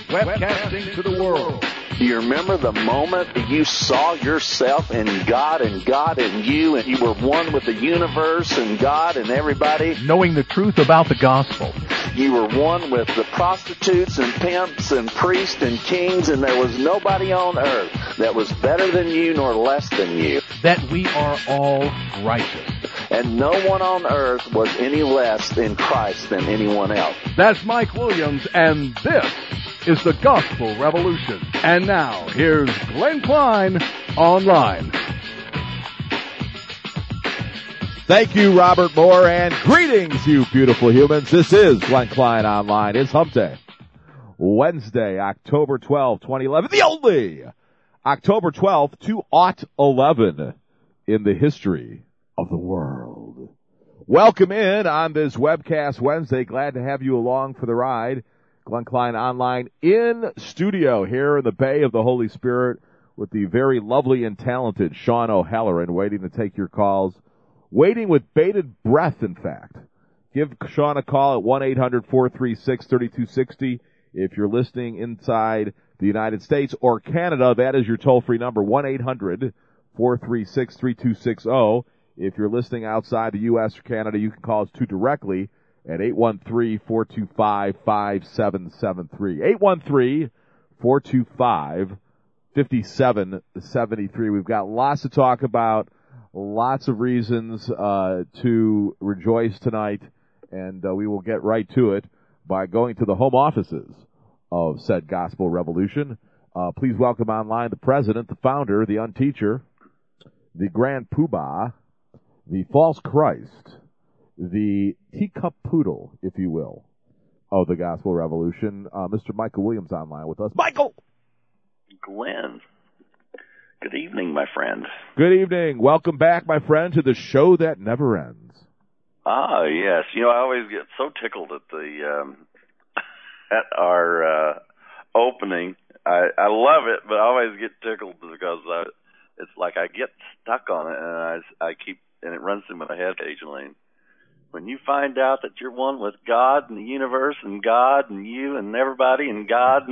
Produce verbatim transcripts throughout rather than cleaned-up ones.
webcasting to the world. Do you remember the moment that you saw yourself in God and God in you, and you were one with the universe and God and everybody? Knowing the truth about the gospel. You were one with the prostitutes and pimps and priests and kings, and there was nobody on earth that was better than you nor less than you. That we are all righteous. And no one on earth was any less in Christ than anyone else. That's Mike Williams, and this is the Gospel Revolution. And now, here's Glenn Klein online. Thank you, Robert Moore, and greetings, you beautiful humans. This is Glenn Klein Online. It's Hump Day. Wednesday, October twelfth, twenty eleven. The only October twelfth, two thousand eleven in the history of the world. Welcome in on this webcast Wednesday. Glad to have you along for the ride. Glenn Klein Online in studio here in the Bay of the Holy Spirit with the very lovely and talented Sean O'Halloran waiting to take your calls. Waiting with bated breath, in fact. Give Sean a call at one eight hundred, four three six, three two six zero. If you're listening inside the United States or Canada, that is your toll-free number, one eight hundred, four three six, three two six zero. If you're listening outside the U S or Canada, you can call us too directly at eight one three, four two five, five seven seven three. eight one three, four two five, five seven seven three. We've got lots to talk about. Lots of reasons uh, to rejoice tonight, and uh, we will get right to it by going to the home offices of said Gospel Revolution. Uh, please welcome online the president, the founder, the unteacher, the grand poobah, the false Christ, the teacup poodle, if you will, of the Gospel Revolution, uh, Mister Michael Williams online with us. Michael! Glenn. Good evening, my friend. Good evening. Welcome back, my friend, to the show that never ends. Ah, yes. You know, I always get so tickled at the um, at our uh, opening. I, I love it, but I always get tickled because I, it's like I get stuck on it, and I, I keep and it runs through my head occasionally. When you find out that you're one with God and the universe and God and you and everybody and God.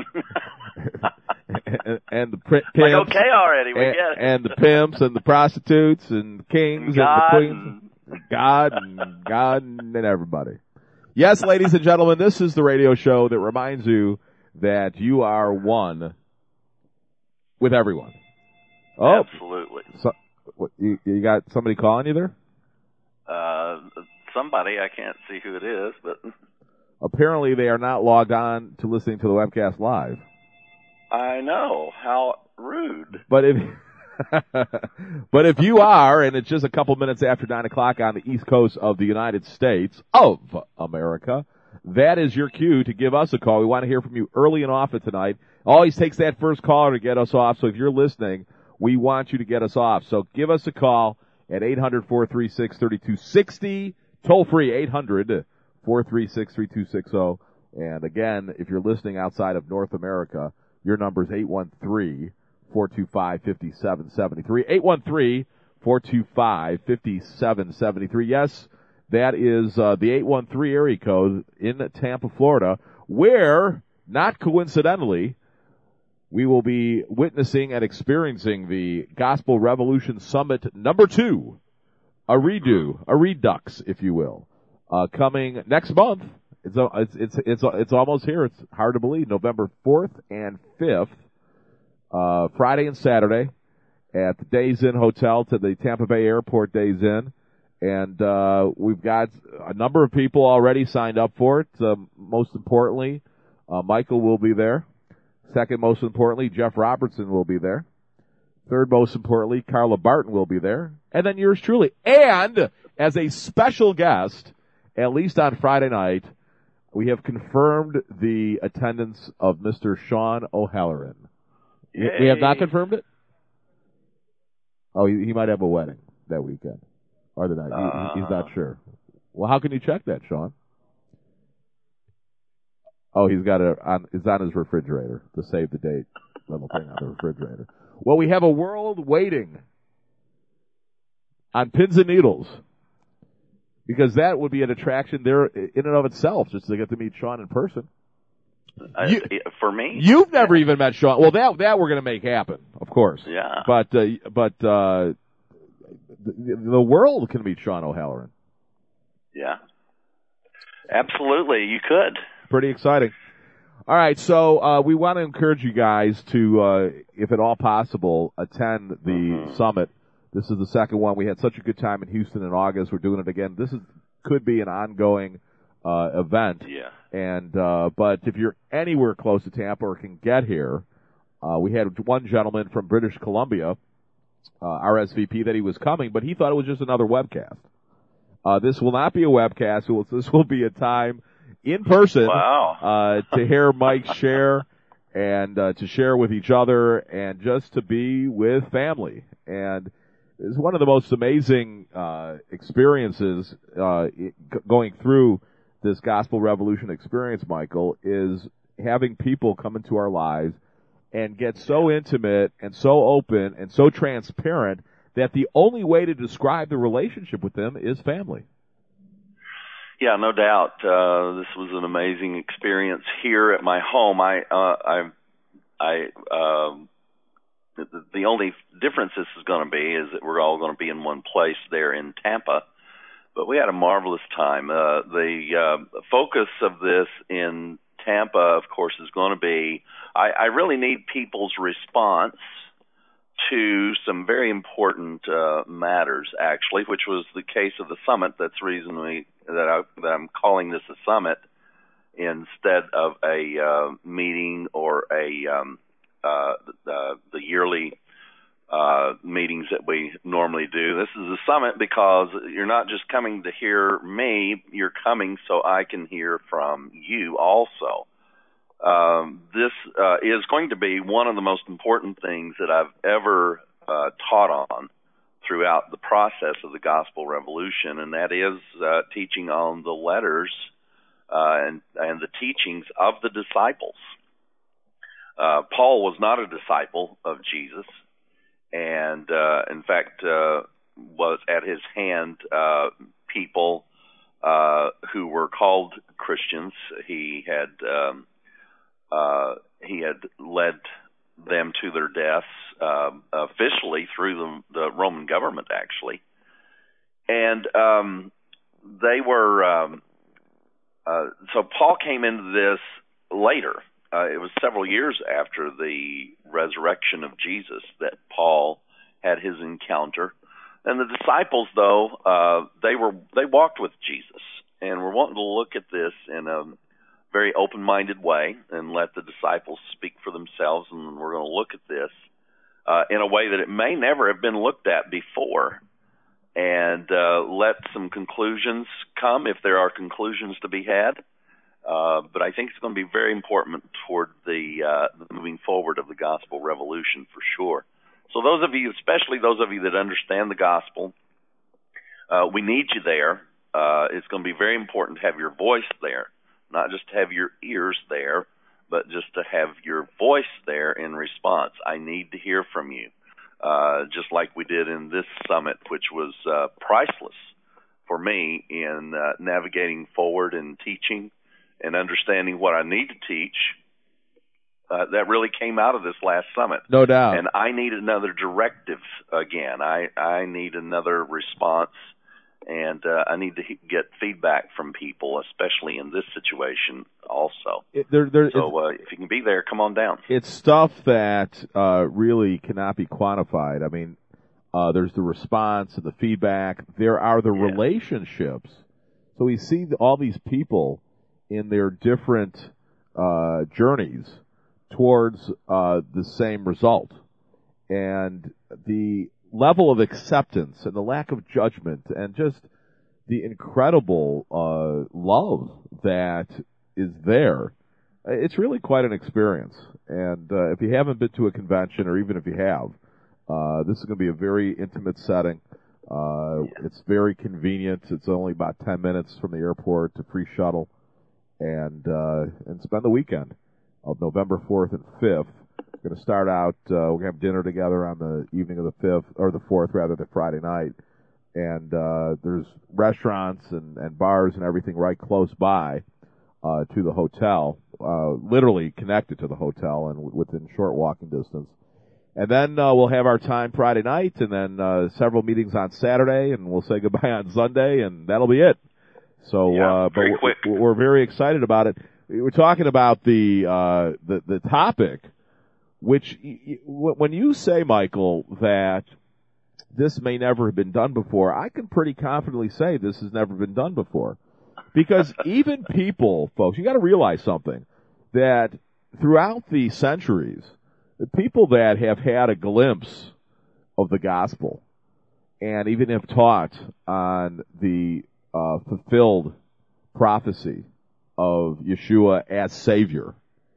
and, and the pimps. Like, okay, already, we and, get it. And the pimps and the prostitutes and the kings and, and the queens. And God and God and everybody. Yes, ladies and gentlemen, this is the radio show that reminds you that you are one with everyone. Oh, absolutely. So, what, you, you got somebody calling you there? Uh, somebody, I can't see who it is, but apparently they are not logged on to listening to the webcast live. I know. How rude. But if but if you are, and it's just a couple minutes after nine o'clock on the East Coast of the United States of America, that is your cue to give us a call. We want to hear from you early and often tonight. Always takes that first caller to get us off, so if you're listening, we want you to get us off. So give us a call at eight hundred, four three six, three two six zero, toll free eight hundred, four three six, three two six zero. And again, if you're listening outside of North America, your number is eight one three, four two five, five seven seven three. eight one three, four two five, five seven seven three. Yes, that is uh, the eight one three area code in Tampa, Florida, where, not coincidentally, we will be witnessing and experiencing the Gospel Revolution Summit number two, a redo, a redux, if you will, uh, coming next month. It's, it's, it's, it's, it's almost here. It's hard to believe. November fourth and fifth, uh, Friday and Saturday at the Days Inn Hotel to the Tampa Bay Airport Days Inn. And, uh, we've got a number of people already signed up for it. Um, most importantly, uh, Michael will be there. Second most importantly, Jeff Robertson will be there. Third most importantly, Carla Barton will be there. And then yours truly. And as a special guest, at least on Friday night, we have confirmed the attendance of Mister Sean O'Halloran. Yay. We have not confirmed it? Oh, he, he might have a wedding that weekend. Or the night. Uh, he, he's not sure. Well, how can you check that, Sean? Oh, he's got a, on, it's on his refrigerator, the save the date little thing on the refrigerator. Well, we have a world waiting on pins and needles. Because that would be an attraction there in and of itself, just to get to meet Sean in person. You, uh, for me, you've never yeah. even met Sean. Well, that that we're going to make happen, of course. Yeah. But uh, but uh, the, the world can meet Sean O'Halloran. Yeah. Absolutely, you could. Pretty exciting. All right, so uh, we want to encourage you guys to, uh, if at all possible, attend the mm-hmm. summit. This is the second one. We had such a good time in Houston in August. We're doing it again. This is could be an ongoing uh, event. Yeah. And uh, but if you're anywhere close to Tampa or can get here, uh, we had one gentleman from British Columbia, uh, R S V P, that he was coming, but he thought it was just another webcast. Uh, this will not be a webcast. This will be a time in person wow. uh, to hear Mike share and uh, to share with each other and just to be with family. And it's one of the most amazing uh, experiences uh, going through this Gospel Revolution experience, Michael, is having people come into our lives and get so intimate and so open and so transparent that the only way to describe the relationship with them is family. Yeah, no doubt. Uh, this was an amazing experience here at my home. I, uh, I, I, um, the, the only difference this is going to be is that we're all going to be in one place there in Tampa. But we had a marvelous time. Uh, the uh, focus of this in Tampa, of course, is going to be, I, I really need people's response to some very important uh, matters, actually, which was the case of the summit. That's the reason we, that, I, that I'm calling this a summit instead of a uh, meeting or a um, uh, the, the yearly uh, meetings that we normally do. This is a summit because you're not just coming to hear me, you're coming so I can hear from you also. Um, this uh, is going to be one of the most important things that I've ever uh, taught on throughout the process of the Gospel Revolution, and that is uh, teaching on the letters uh, and, and the teachings of the disciples. Uh, Paul was not a disciple of Jesus, and uh, in fact uh, was at his hand uh, people uh, who were called Christians. He had um, Uh, he had led them to their deaths uh, officially through the, the Roman government, actually. And um, they were, um, uh, so Paul came into this later. Uh, it was several years after the resurrection of Jesus that Paul had his encounter. And the disciples, though, uh, they were they walked with Jesus. And we're wanting to look at this in a very open-minded way and let the disciples speak for themselves, and we're going to look at this uh, in a way that it may never have been looked at before, and uh, let some conclusions come if there are conclusions to be had. Uh, but I think it's going to be very important toward the, uh, the moving forward of the Gospel Revolution for sure. So those of you, especially those of you that understand the Gospel, uh, we need you there. Uh, it's going to be very important to have your voice there. Not just to have your ears there, but just to have your voice there in response. I need to hear from you, uh, just like we did in this summit, which was uh, priceless for me in uh, navigating forward and teaching and understanding what I need to teach. Uh, that really came out of this last summit. No doubt. And I need another directive again. I, I need another response. And uh, I need to get feedback from people, especially in this situation also. It, there, there, so uh, if you can be there, come on down. It's stuff that uh, really cannot be quantified. I mean, uh, there's the response and the feedback. There are the yeah. relationships. So we see all these people in their different uh, journeys towards uh, the same result. And the level of acceptance and the lack of judgment and just the incredible uh, love that is there, it's really quite an experience. And uh, if you haven't been to a convention, or even if you have, uh, this is going to be a very intimate setting. Uh, it's very convenient. It's only about ten minutes from the airport to free shuttle. And, uh, and spend the weekend of November fourth and fifth. We're going to start out, uh, we're going to have dinner together on the evening of the fifth, or the fourth, rather, the Friday night. And uh, there's restaurants and, and bars and everything right close by. uh, to the hotel, uh, literally connected to the hotel and w- within short walking distance. And then uh, we'll have our time Friday night, and then uh, several meetings on Saturday, and we'll say goodbye on Sunday, and that'll be it. So, yeah, uh, but very we're, quick. we're very excited about it. We were talking about the uh, the the topic, which y- y- when you say, Michael, that this may never have been done before, I can pretty confidently say this has never been done before, because even people, folks, you got to realize something, that throughout the centuries, the people that have had a glimpse of the gospel and even have taught on the uh, fulfilled prophecy of Yeshua as Savior,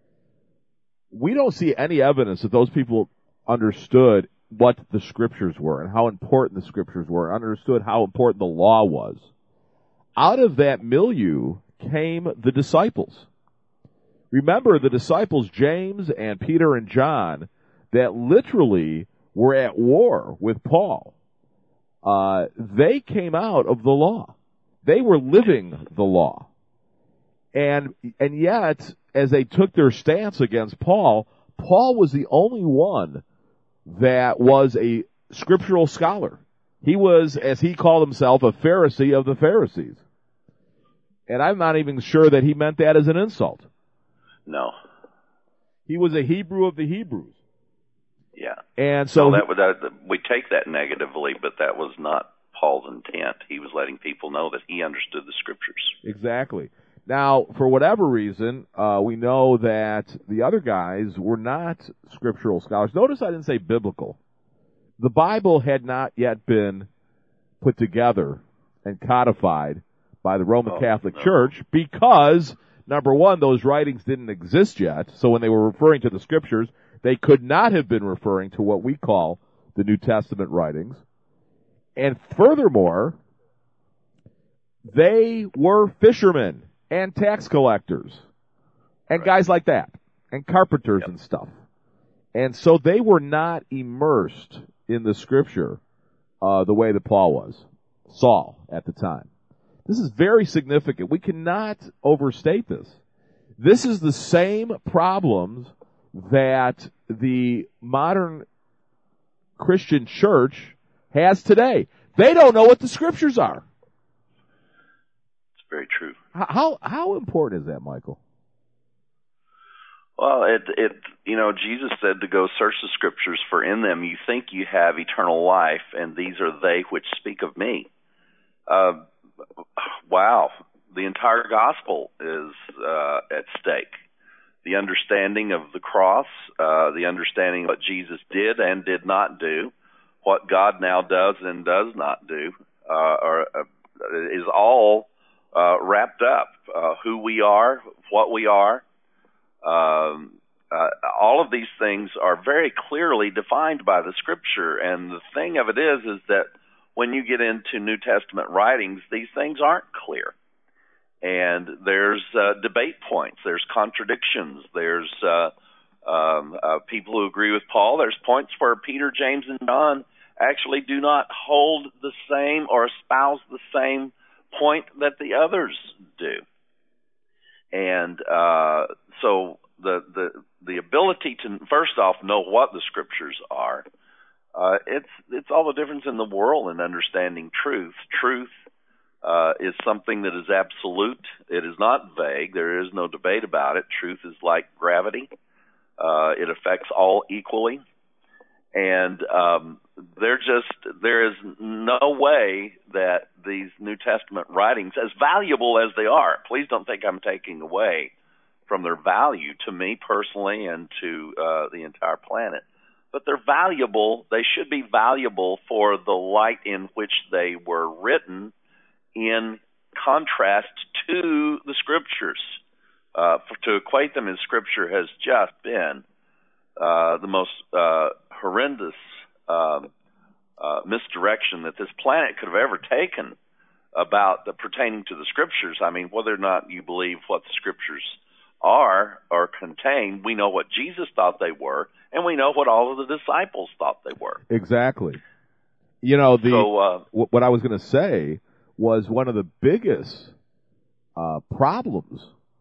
we don't see any evidence that those people understood what the Scriptures were and how important the Scriptures were, and understood how important the law was. Out of that milieu came the disciples. Remember the disciples, James and Peter and John, that literally were at war with Paul. Uh, they came out of the law. They were living the law. And, and yet, as they took their stance against Paul, Paul was the only one that was a scriptural scholar. He was, as he called himself, a Pharisee of the Pharisees. And I'm not even sure that he meant that as an insult. No. He was a Hebrew of the Hebrews. Yeah. And so no, that, would, that we take that negatively, but that was not Paul's intent. He was letting people know that he understood the Scriptures. Exactly. Now, for whatever reason, uh, we know that the other guys were not scriptural scholars. Notice I didn't say biblical. The Bible had not yet been put together and codified by the Roman oh, Catholic no. Church because, number one, those writings didn't exist yet. So when they were referring to the Scriptures, they could not have been referring to what we call the New Testament writings. And furthermore, they were fishermen and tax collectors and right. guys like that and carpenters yep. and stuff. And so they were not immersed in the Scripture uh, the way that Paul was, Saul at the time. This is very significant. We cannot overstate this. This is the same problems that the modern Christian church has today. They don't know what the Scriptures are. It's very true. How how important is that, Michael? Well, it it you know, Jesus said to go search the Scriptures, for in them you think you have eternal life, and these are they which speak of me. Uh, wow, the entire gospel is uh, at stake. The understanding of the cross, uh, the understanding of what Jesus did and did not do, what God now does and does not do, uh, are, uh, is all uh, wrapped up. Uh, who we are, what we are, um, uh, all of these things are very clearly defined by the Scripture. And the thing of it is, is that when you get into New Testament writings, these things aren't clear. And there's uh, debate points, there's contradictions, there's uh, um, uh, people who agree with Paul. There's points where Peter, James, and John actually do not hold the same or espouse the same point that the others do. And uh, so the, the the ability to, first off, know what the Scriptures are, uh, it's it's all the difference in the world in understanding truth. Truth Uh, is something that is absolute. It is not vague. There is no debate about it. Truth is like gravity. Uh, it affects all equally. And um, there just there is no way that these New Testament writings, as valuable as they are, please don't think I'm taking away from their value to me personally and to uh, the entire planet, but they're valuable. They should be valuable for the light in which they were written, in contrast to the Scriptures. Uh, for, to equate them in Scripture has just been uh, the most uh, horrendous um, uh, misdirection that this planet could have ever taken about the pertaining to the Scriptures. I mean, whether or not you believe what the Scriptures are or contain, we know what Jesus thought they were, and we know what all of the disciples thought they were. Exactly. You know, the so, uh, what I was going to say was one of the biggest uh, problems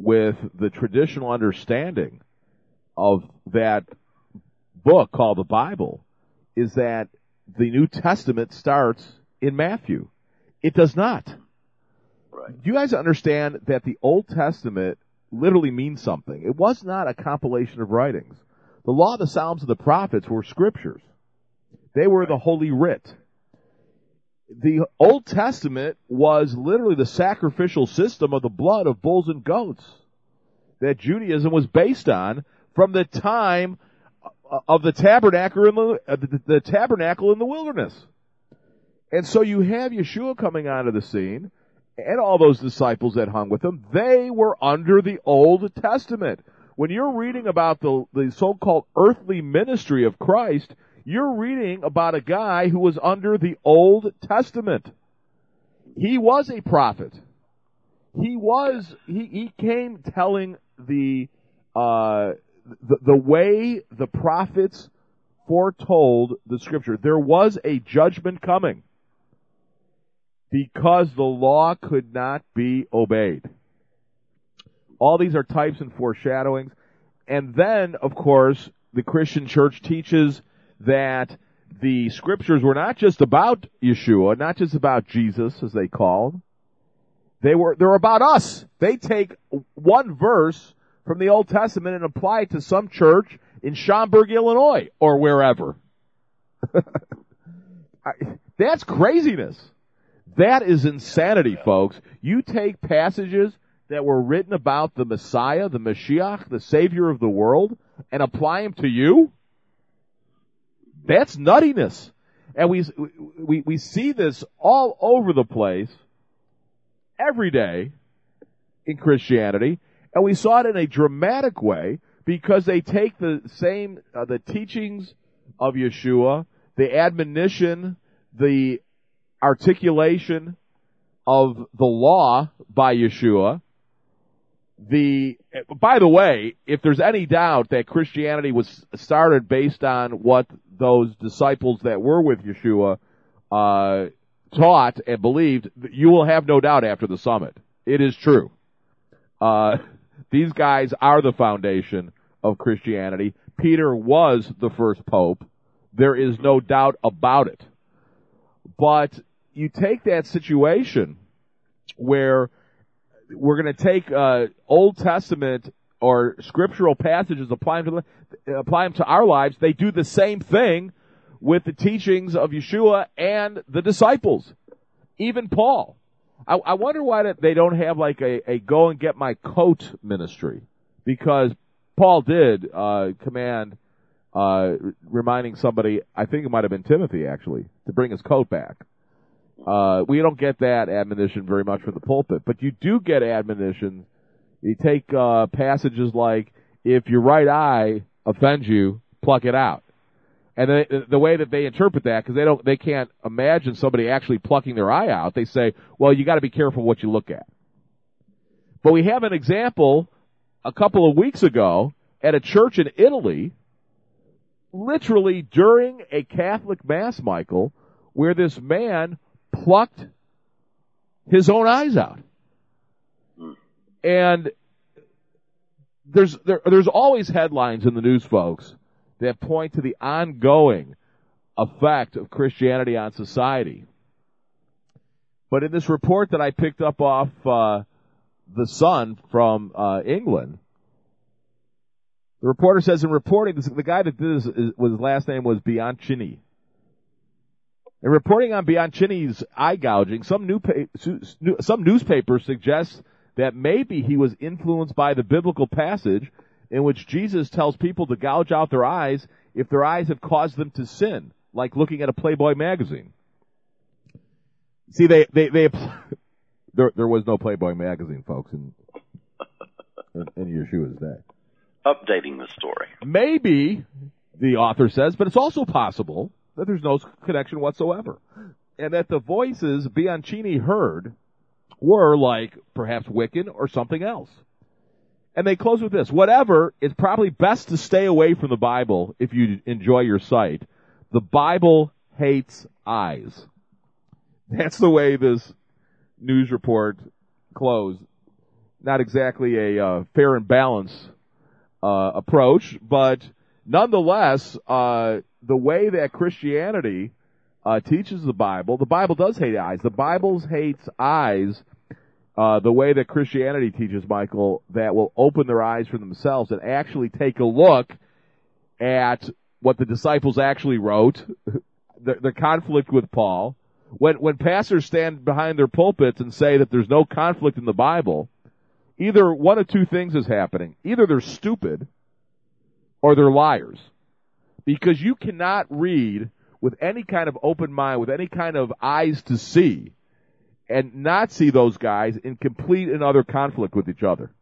with the traditional understanding of that book called the Bible is that the New Testament starts in Matthew. It does not. Right. Do you guys understand that the Old Testament literally means something? It was not a compilation of writings. The Law, the Psalms, and the Prophets were scriptures. They were the Holy Writ. The Old Testament was literally the sacrificial system of the blood of bulls and goats that Judaism was based on from the time of the tabernacle in the, uh, the, the tabernacle in the wilderness. And so you have Yeshua coming onto the scene, and all those disciples that hung with him. They were under the Old Testament. When you're reading about the, the so-called earthly ministry of Christ, you're reading about a guy who was under the Old Testament. He was a prophet. He was, he, he came telling the, uh, the, the way the prophets foretold the scripture. There was a judgment coming because the law could not be obeyed. All these are types and foreshadowings. And then, of course, the Christian church teaches that the scriptures were not just about Yeshua, not just about Jesus, as they called. They were, they're about us. They take one verse from the Old Testament and apply it to some church in Schaumburg, Illinois, or wherever. That's craziness. That is insanity, folks. You take passages that were written about the Messiah, the Mashiach, the Savior of the world, and apply them to you? That's nuttiness. And we, we, we see this all over the place every day in Christianity, and we saw it in a dramatic way because they take the same, uh, the teachings of Yeshua, the admonition, the articulation of the law by Yeshua. The, by the way, if there's any doubt that Christianity was started based on what those disciples that were with Yeshua uh, taught and believed, you will have no doubt after the summit. It is true. Uh, these guys are the foundation of Christianity. Peter was the first pope. There is no doubt about it. But you take that situation where we're going to take uh, Old Testament or scriptural passages, apply them, to, apply them to our lives. They do the same thing with the teachings of Yeshua and the disciples. Even Paul. I, I wonder why they don't have like a, a go and get my coat ministry. Because Paul did uh, command, uh, reminding somebody, I think it might have been Timothy actually, to bring his coat back. Uh, we don't get that admonition very much from the pulpit, but you do get admonition. You take uh, passages like, if your right eye offends you, pluck it out. And the, the way that they interpret that, because they don't, they can't imagine somebody actually plucking their eye out, they say, well, you got to be careful what you look at. But we have an example a couple of weeks ago at a church in Italy, literally during a Catholic Mass, Michael, where this man plucked his own eyes out. And there's there, there's always headlines in the news, folks, that point to the ongoing effect of Christianity on society. But in this report that I picked up off uh, the Sun from uh, England, the reporter says in reporting, this, the guy that did this, is, his last name was Bianchini. In reporting on Bianchini's eye gouging, some, new pa- some newspapers suggest that maybe he was influenced by the biblical passage in which Jesus tells people to gouge out their eyes if their eyes have caused them to sin, like looking at a Playboy magazine. See, they, they, they, there, there was no Playboy magazine, folks, in, in, in Yeshua's day. Updating the story. Maybe, the author says, but it's also possible that there's no connection whatsoever. And that the voices Bianchini heard were like perhaps Wiccan or something else. And they close with this. Whatever, it's probably best to stay away from the Bible if you enjoy your sight. The Bible hates eyes. That's the way this news report closed. not exactly a uh, fair and balanced uh, approach, but nonetheless, uh, the way that Christianity uh, teaches the Bible, the Bible does hate eyes. The Bible hates eyes uh, the way that Christianity teaches, Michael, that will open their eyes for themselves and actually take a look at what the disciples actually wrote, the, the conflict with Paul. When when pastors stand behind their pulpits and say that there's no conflict in the Bible, either one of two things is happening. Either they're stupid or they're liars. Because you cannot read with any kind of open mind, with any kind of eyes to see, and not see those guys in complete and utter conflict with each other.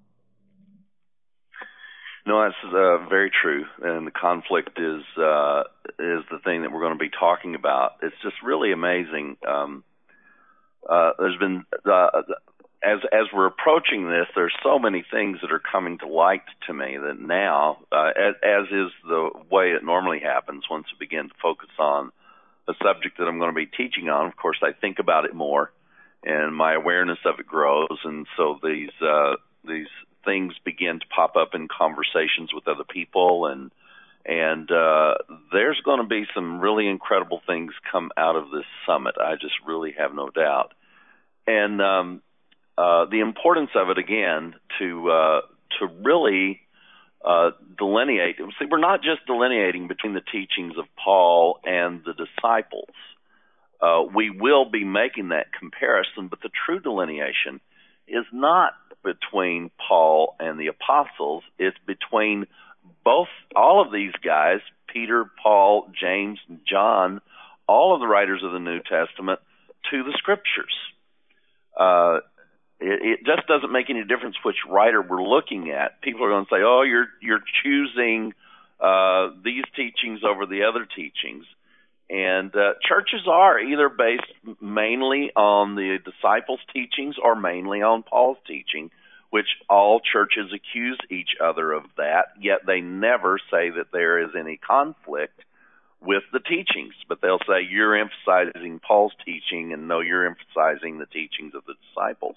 No, that's uh, very true, and the conflict is uh, is the thing that we're going to be talking about. It's just really amazing. Um, uh, there's been uh, as as we're approaching this, there's so many things that are coming to light to me that now, uh, as, as is the way it normally happens, once we begin to focus on a subject that I'm going to be teaching on, of course, I think about it more, and my awareness of it grows, and so these uh, these things begin to pop up in conversations with other people, and and uh, there's going to be some really incredible things come out of this summit. I just really have no doubt. And um, uh, the importance of it, again, to uh, to really uh, delineate. See, we're not just delineating between the teachings of Paul and the disciples. Uh, we will be making that comparison, but the true delineation is not between Paul and the apostles. It's between both, all of these guys, Peter, Paul, James, and John, all of the writers of the New Testament, to the Scriptures. Uh, it, it just doesn't make any difference which writer we're looking at. People are going to say, oh, you're you're choosing uh, these teachings over the other teachings. And uh, churches are either based mainly on the disciples' teachings or mainly on Paul's teaching, which all churches accuse each other of that, yet they never say that there is any conflict with the teachings. But they'll say, you're emphasizing Paul's teaching, and no, you're emphasizing the teachings of the disciples.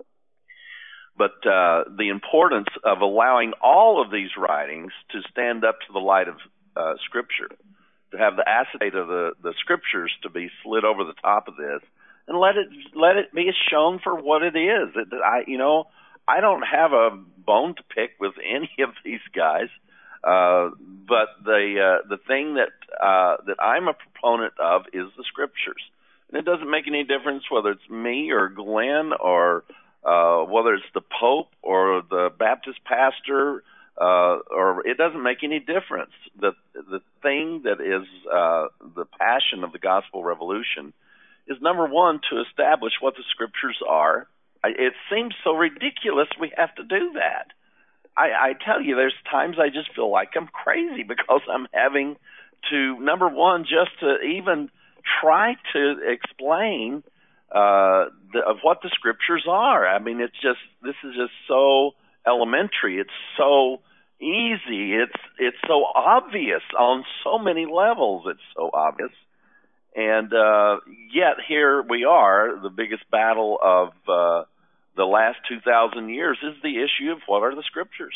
But uh, the importance of allowing all of these writings to stand up to the light of uh, Scripture, to have the acetate of the, the Scriptures to be slid over the top of this, and let it let it be shown for what it is. It, I, you know, I don't have a bone to pick with any of these guys, uh, but the uh, the thing that uh, that I'm a proponent of is the Scriptures, and it doesn't make any difference whether it's me or Glenn or uh, whether it's the Pope or the Baptist pastor. Uh, or it doesn't make any difference. The the thing that is uh, the passion of the gospel revolution is, number one, to establish what the Scriptures are. I, it seems so ridiculous we have to do that. I, I tell you, there's times I just feel like I'm crazy because I'm having to, number one, just to even try to explain uh, the, of what the Scriptures are. I mean, it's just, this is just so elementary. It's so easy. It's it's so obvious on so many levels. It's so obvious. And uh, yet here we are. The biggest battle of uh, the last two thousand years is the issue of what are the Scriptures.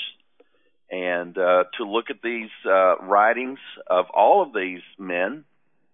And uh, to look at these uh, writings of all of these men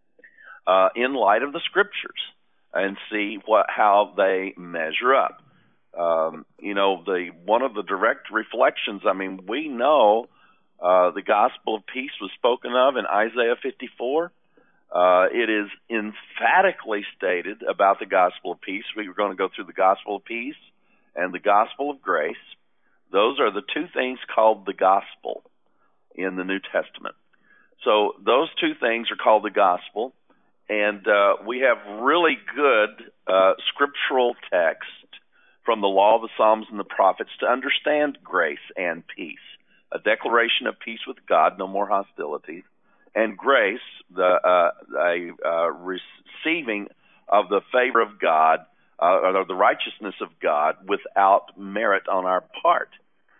uh, in light of the Scriptures and see what how they measure up. Um, you know, the one of the direct reflections, I mean, we know uh, the gospel of peace was spoken of in Isaiah fifty-four. Uh, it is emphatically stated about the gospel of peace. We were going to go through the gospel of peace and the gospel of grace. Those are the two things called the gospel in the New Testament. So those two things are called the gospel, and uh, we have really good uh, scriptural text from the law, the Psalms, and the prophets to understand grace and peace. A declaration of peace with God, no more hostilities, and grace, the uh, a uh, receiving of the favor of God, uh, or the righteousness of God without merit on our part.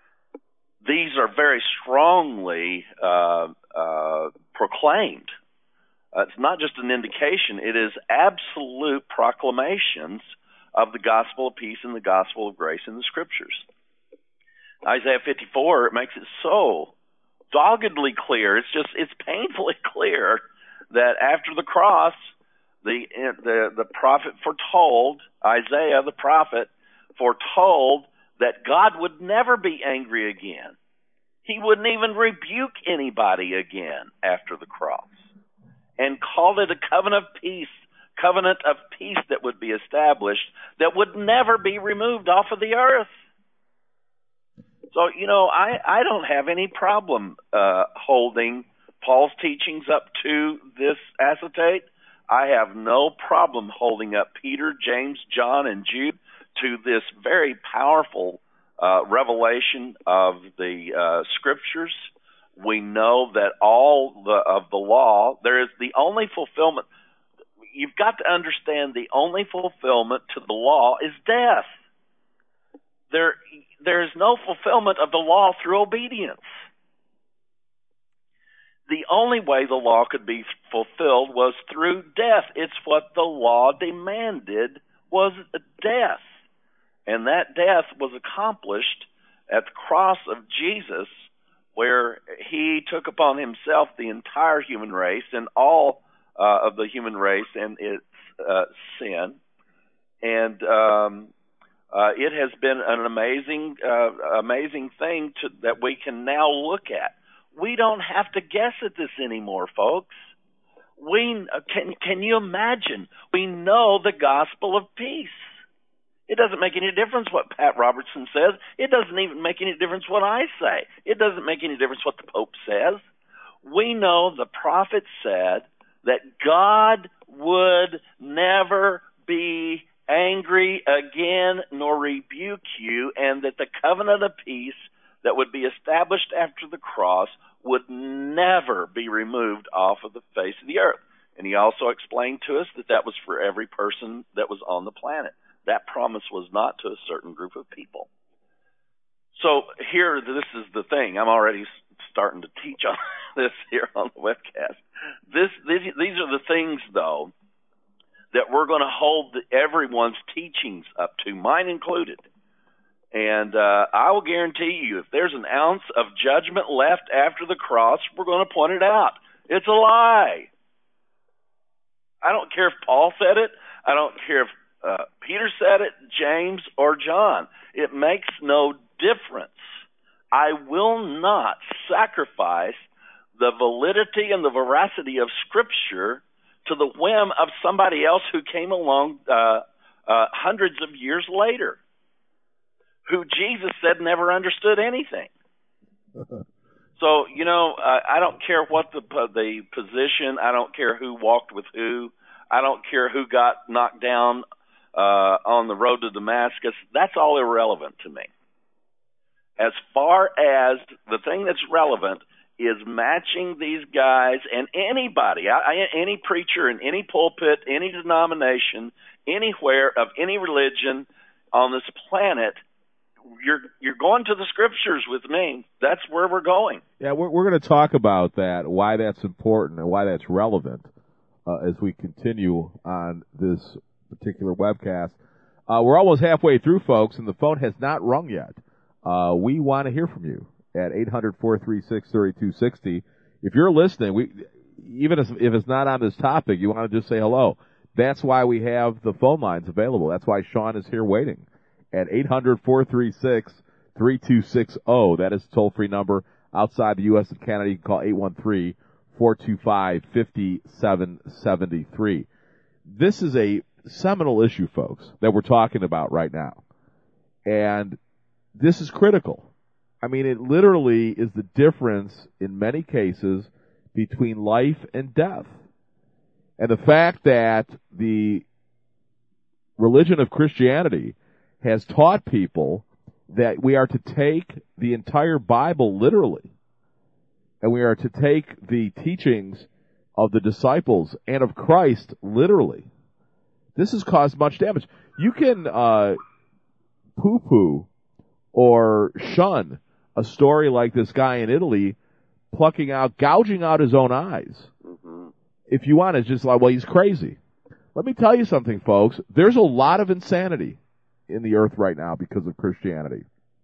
These are very strongly uh, uh, proclaimed. Uh, it's not just an indication. It is absolute proclamations of the gospel of peace and the gospel of grace in the scriptures. Isaiah fifty-four, it makes it so doggedly clear. It's just, it's painfully clear that after the cross, the, the, the prophet foretold, Isaiah the prophet foretold that God would never be angry again. He wouldn't even rebuke anybody again after the cross, and called it a covenant of peace, covenant of peace that would be established, that would never be removed off of the earth. So, you know, I, I don't have any problem uh, holding Paul's teachings up to this acetate. I have no problem holding up Peter, James, John, and Jude to this very powerful uh, revelation of the uh, scriptures. We know that all the, of the law, there is the only fulfillment. You've got to understand the only fulfillment to the law is death. There, there is no fulfillment of the law through obedience. The only way the law could be fulfilled was through death. It's what the law demanded was death. And that death was accomplished at the cross of Jesus, where he took upon himself the entire human race and all uh, of the human race and its uh, sin. And um, uh, it has been an amazing, uh, amazing thing to, that we can now look at. We don't have to guess at this anymore, folks. We can. Can you imagine? We know the gospel of peace. It doesn't make any difference what Pat Robertson says. It doesn't even make any difference what I say. It doesn't make any difference what the Pope says. We know the prophet said that God would never be angry again nor rebuke you, and that the covenant of peace that would be established after the cross would never be removed off of the face of the earth. And he also explained to us that that was for every person that was on the planet. That promise was not to a certain group of people. So here, this is the thing. I'm already starting to teach on this here on the webcast. This, these, these are the things, though, that we're going to hold everyone's teachings up to, mine included. And uh, I will guarantee you, if there's an ounce of judgment left after the cross, we're going to point it out. It's a lie. I don't care if Paul said it. I don't care if uh, Peter said it, James, or John. It makes no difference. I will not sacrifice the validity and the veracity of Scripture to the whim of somebody else who came along uh, uh, hundreds of years later, who Jesus said never understood anything. So, you know, uh, I don't care what the the position. I don't care who walked with who. I don't care who got knocked down uh, on the road to Damascus. That's all irrelevant to me. As far as the thing that's relevant is matching these guys and anybody, I, any preacher in any pulpit, any denomination, anywhere of any religion on this planet. You're you're going to the scriptures with me. That's where we're going. Yeah, we're we're going to talk about that, why that's important and why that's relevant uh, as we continue on this particular webcast. Uh, we're almost halfway through, folks, and the phone has not rung yet. Uh, we want to hear from you at eight hundred, four three six, three two six zero. If you're listening, we even if, if it's not on this topic, you want to just say hello. That's why we have the phone lines available. That's why Sean is here waiting. At eight hundred, four three six, three two six zero. That is a toll-free number. Outside the U S and Canada, you can call eight one three, four two five, five seven seven three. This is a seminal issue, folks, that we're talking about right now. And this is critical. I mean, it literally is the difference, in many cases, between life and death. And the fact that the religion of Christianity has taught people that we are to take the entire Bible literally, and we are to take the teachings of the disciples and of Christ literally. This has caused much damage. You can uh, poo-poo or shun a story like this guy in Italy plucking out, gouging out his own eyes. Mm-hmm. If you want, it's just like, well, he's crazy. Let me tell you something, folks. There's a lot of insanity in the earth right now because of Christianity.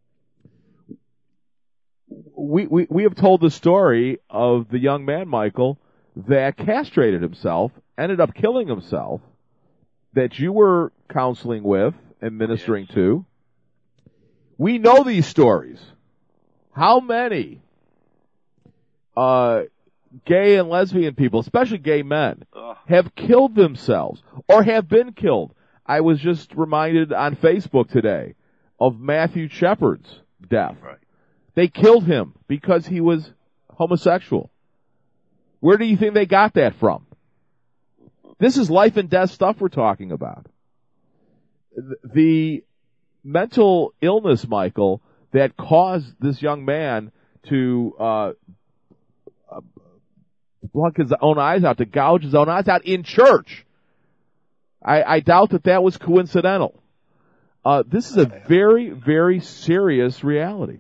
We, we, we have told the story of the young man, Michael, that castrated himself, ended up killing himself, that you were counseling with and ministering yes. to. We know these stories. How many uh, gay and lesbian people, especially gay men, Ugh. have killed themselves or have been killed? I was just reminded on Facebook today of Matthew Shepard's death. Right. They killed him because he was homosexual. Where do you think they got that from? This is life and death stuff we're talking about. The mental illness, Michael, that caused this young man to uh, pluck his own eyes out, to gouge his own eyes out in church. I, I doubt that that was coincidental. Uh, this is a very, very serious reality.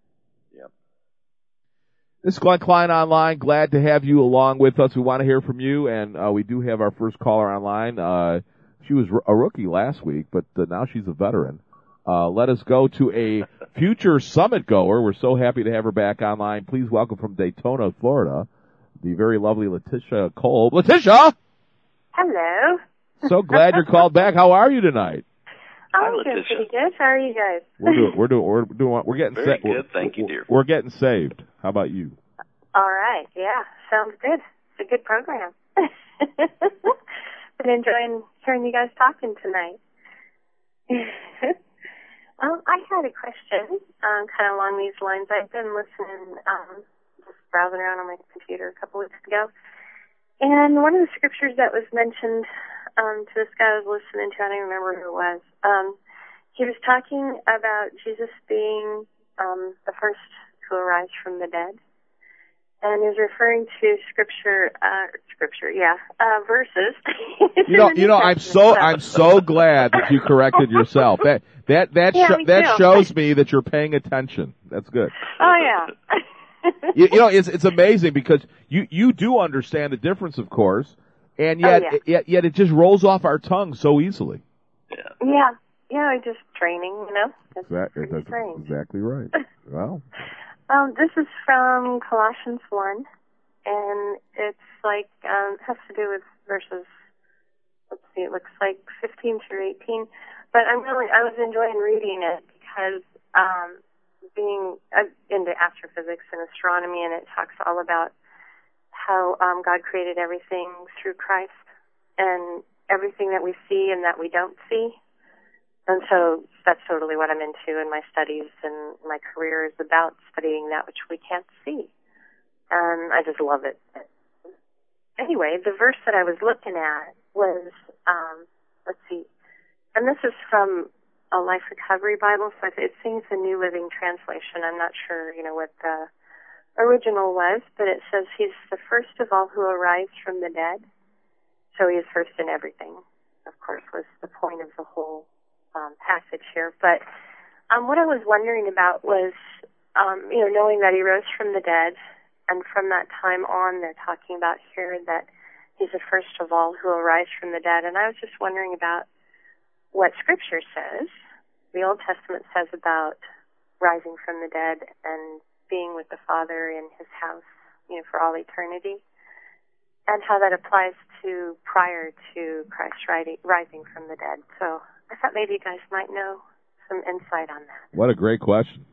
This is Glenn Klein Online. Glad to have you along with us. We want to hear from you, and uh, we do have our first caller online. Uh, she was a rookie last week, but uh, now she's a veteran. Uh, let us go to a future summit goer. We're so happy to have her back online. Please welcome from Daytona, Florida, the very lovely Letitia Kolb. Letitia! Hello. So glad you're called back. How are you tonight? I'm doing pretty good. How are you guys? We're doing, we're doing, we're doing, we're getting Very sa- good. We're, Thank you, dear. We're getting saved. How about you? All right. Yeah. Sounds good. It's a good program. Been enjoying hearing you guys talking tonight. um, I had a question, um, kind of along these lines. I've been listening, um, just browsing around on my computer a couple weeks ago, and one of the scriptures that was mentioned um, to this guy I was listening to, I don't even remember who it was. Um, he was talking about Jesus being um, the first who arose from the dead. And he was referring to scripture, uh, scripture, yeah, uh, verses. You know, you know, I'm so, I'm so glad that you corrected yourself. That, that, that, yeah, sh- that shows me that you're paying attention. That's good. Oh yeah. you, you know, it's, it's amazing because you, you do understand the difference, of course, and yet, oh, yeah. yet, yet it just rolls off our tongue so easily. Yeah. Yeah. Yeah, just training, you know. That's, exactly, that's exactly right. Well. Um, this is from Colossians one, and it's like, um, has to do with verses, let's see, it looks like fifteen through eighteen, but I'm really, I was enjoying reading it because, um, being uh, into astrophysics and astronomy, and it talks all about how, um, God created everything through Christ, and everything that we see and that we don't see. And so that's totally what I'm into in my studies, and my career is about studying that which we can't see. And I just love it. Anyway, the verse that I was looking at was, um, let's see, and this is from a Life Recovery Bible, so it seems the New Living Translation. I'm not sure, you know, what the original was, but it says he's the first of all who arose from the dead. So he is first in everything, of course, was the point of the whole Um, passage here, but um, what I was wondering about was, um, you know, knowing that he rose from the dead, and from that time on, they're talking about here that he's the first of all who arose from the dead, and I was just wondering about what Scripture says. The Old Testament says about rising from the dead and being with the Father in His house, you know, for all eternity, and how that applies to prior to Christ rising from the dead. So I thought maybe you guys might know some insight on that. What a great question.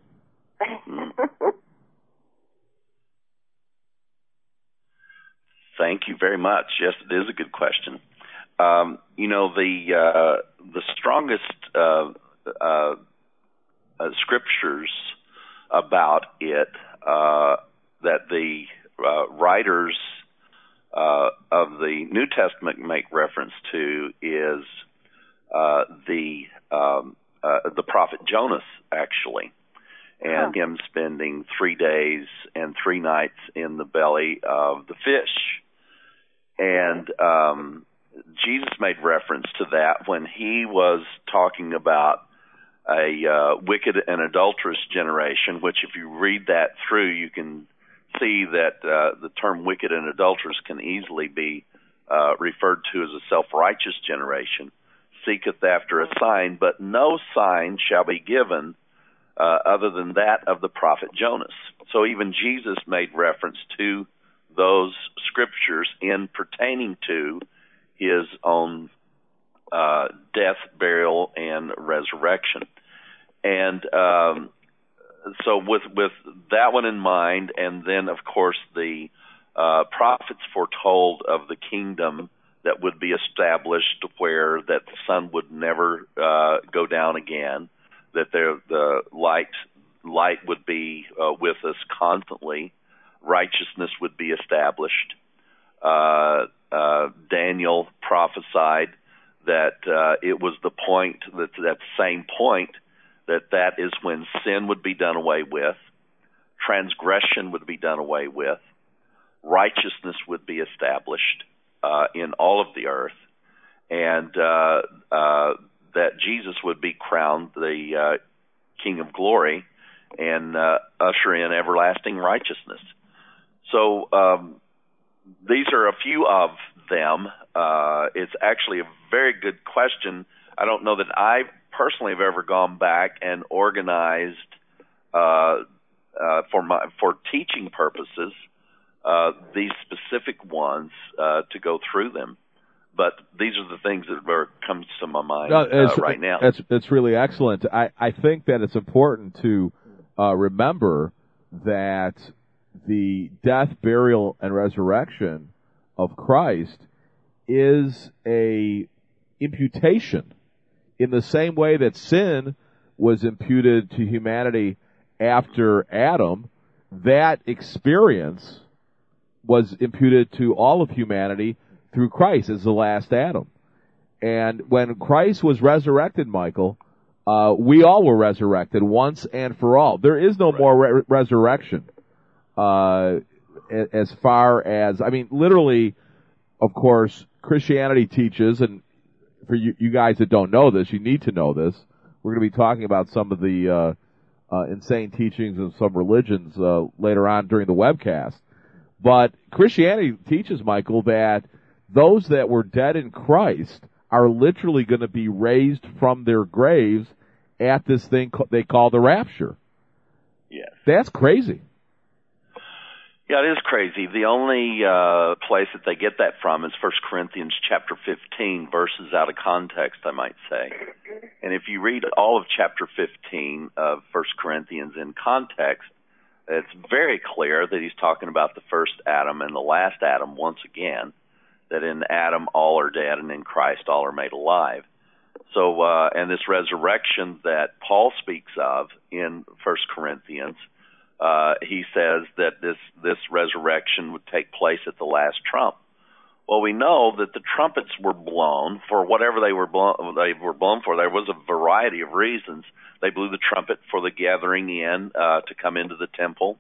Thank you very much. Yes, it is a good question. Um, you know, the uh, the strongest uh, uh, uh, scriptures about it uh, that the uh, writers uh, of the New Testament make reference to is Uh, the um, uh, the prophet Jonas, actually, and huh. him spending three days and three nights in the belly of the fish. And um, Jesus made reference to that when he was talking about a uh, wicked and adulterous generation, which if you read that through, you can see that uh, the term wicked and adulterous can easily be uh, referred to as a self-righteous generation, seeketh after a sign, but no sign shall be given uh, other than that of the prophet Jonas. So even Jesus made reference to those scriptures in pertaining to his own uh, death, burial, and resurrection. And um, so with with that one in mind, and then, of course, the uh, prophets foretold of the kingdom that would be established where that the sun would never uh, go down again, that there, the light light would be uh, with us constantly, righteousness would be established. Uh, uh, Daniel prophesied that uh, it was the point, that that same point, that that is when sin would be done away with, transgression would be done away with, righteousness would be established uh, in all of the earth, and uh, uh, that Jesus would be crowned the uh, King of Glory and uh, usher in everlasting righteousness. So um, these are a few of them. Uh, it's actually a very good question. I don't know that I personally have ever gone back and organized uh, uh, for my for teaching purposes uh, these specific ones uh, to go through them. But these are the things that are comes to my mind no, uh, right now. It's it's really excellent. I, I think that it's important to uh, remember that the death, burial, and resurrection of Christ is a imputation in the same way that sin was imputed to humanity after Adam. That experience was imputed to all of humanity through Christ as the last Adam. And when Christ was resurrected, Michael, uh, we all were resurrected once and for all. There is no right. more re- resurrection uh, as far as, I mean, literally, of course, Christianity teaches, and for you, you guys that don't know this, you need to know this. We're going to be talking about some of the uh, uh, insane teachings of some religions uh, later on during the webcast. But Christianity teaches, Michael, that those that were dead in Christ are literally going to be raised from their graves at this thing they call the rapture. Yes. That's crazy. Yeah, it is crazy. The only uh, place that they get that from is First Corinthians chapter fifteen, verses out of context, I might say. And if you read all of chapter fifteen of First Corinthians in context, it's very clear that he's talking about the first Adam and the last Adam once again, that in Adam all are dead and in Christ all are made alive. So, uh, and this resurrection that Paul speaks of in First Corinthians, uh, he says that this, this resurrection would take place at the last trump. Well, we know that the trumpets were blown for whatever they were blown, they were blown for. There was a variety of reasons. They blew the trumpet for the gathering in, uh, to come into the temple.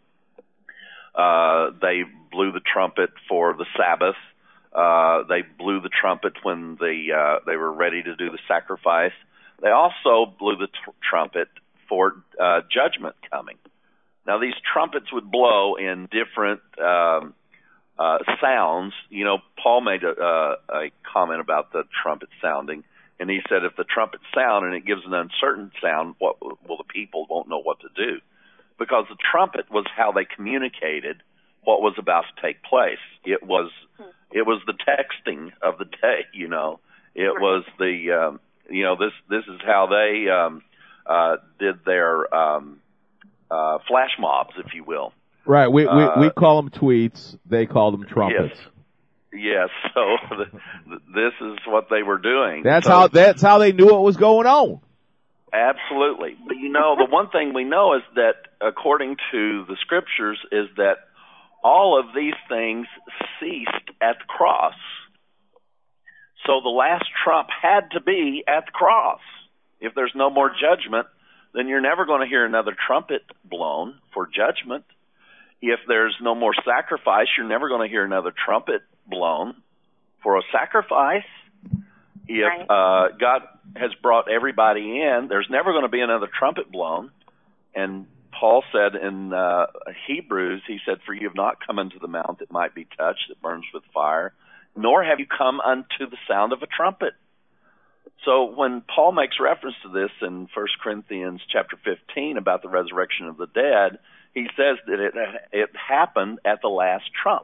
Uh, they blew the trumpet for the Sabbath. Uh, they blew the trumpet when the, uh, they were ready to do the sacrifice. They also blew the tr- trumpet for, uh, judgment coming. Now, these trumpets would blow in different, um, uh, sounds. You know, Paul made a, uh, a comment about the trumpet sounding, and he said if the trumpet sound and it gives an uncertain sound, what, well, the people won't know what to do. Because the trumpet was how they communicated what was about to take place. It was, it was the texting of the day, you know. It was the, um, you know, this, this is how they, um, uh, did their, um, uh, flash mobs, if you will. Right. We, we, uh, we call them tweets. They call them trumpets. Yes. Yes. So the, this is what they were doing. That's so, how, that's how they knew what was going on. Absolutely. But you know, the one thing we know is that according to the scriptures is that all of these things ceased at the cross. So the last trump had to be at the cross. If there's no more judgment, then you're never going to hear another trumpet blown for judgment. If there's no more sacrifice, you're never going to hear another trumpet blown for a sacrifice. If right. uh, God has brought everybody in, there's never going to be another trumpet blown. And Paul said in uh, Hebrews, he said, for you have not come into the mount that might be touched, that burns with fire, nor have you come unto the sound of a trumpet. So when Paul makes reference to this in First Corinthians chapter fifteen about the resurrection of the dead, he says that it it happened at the last trump.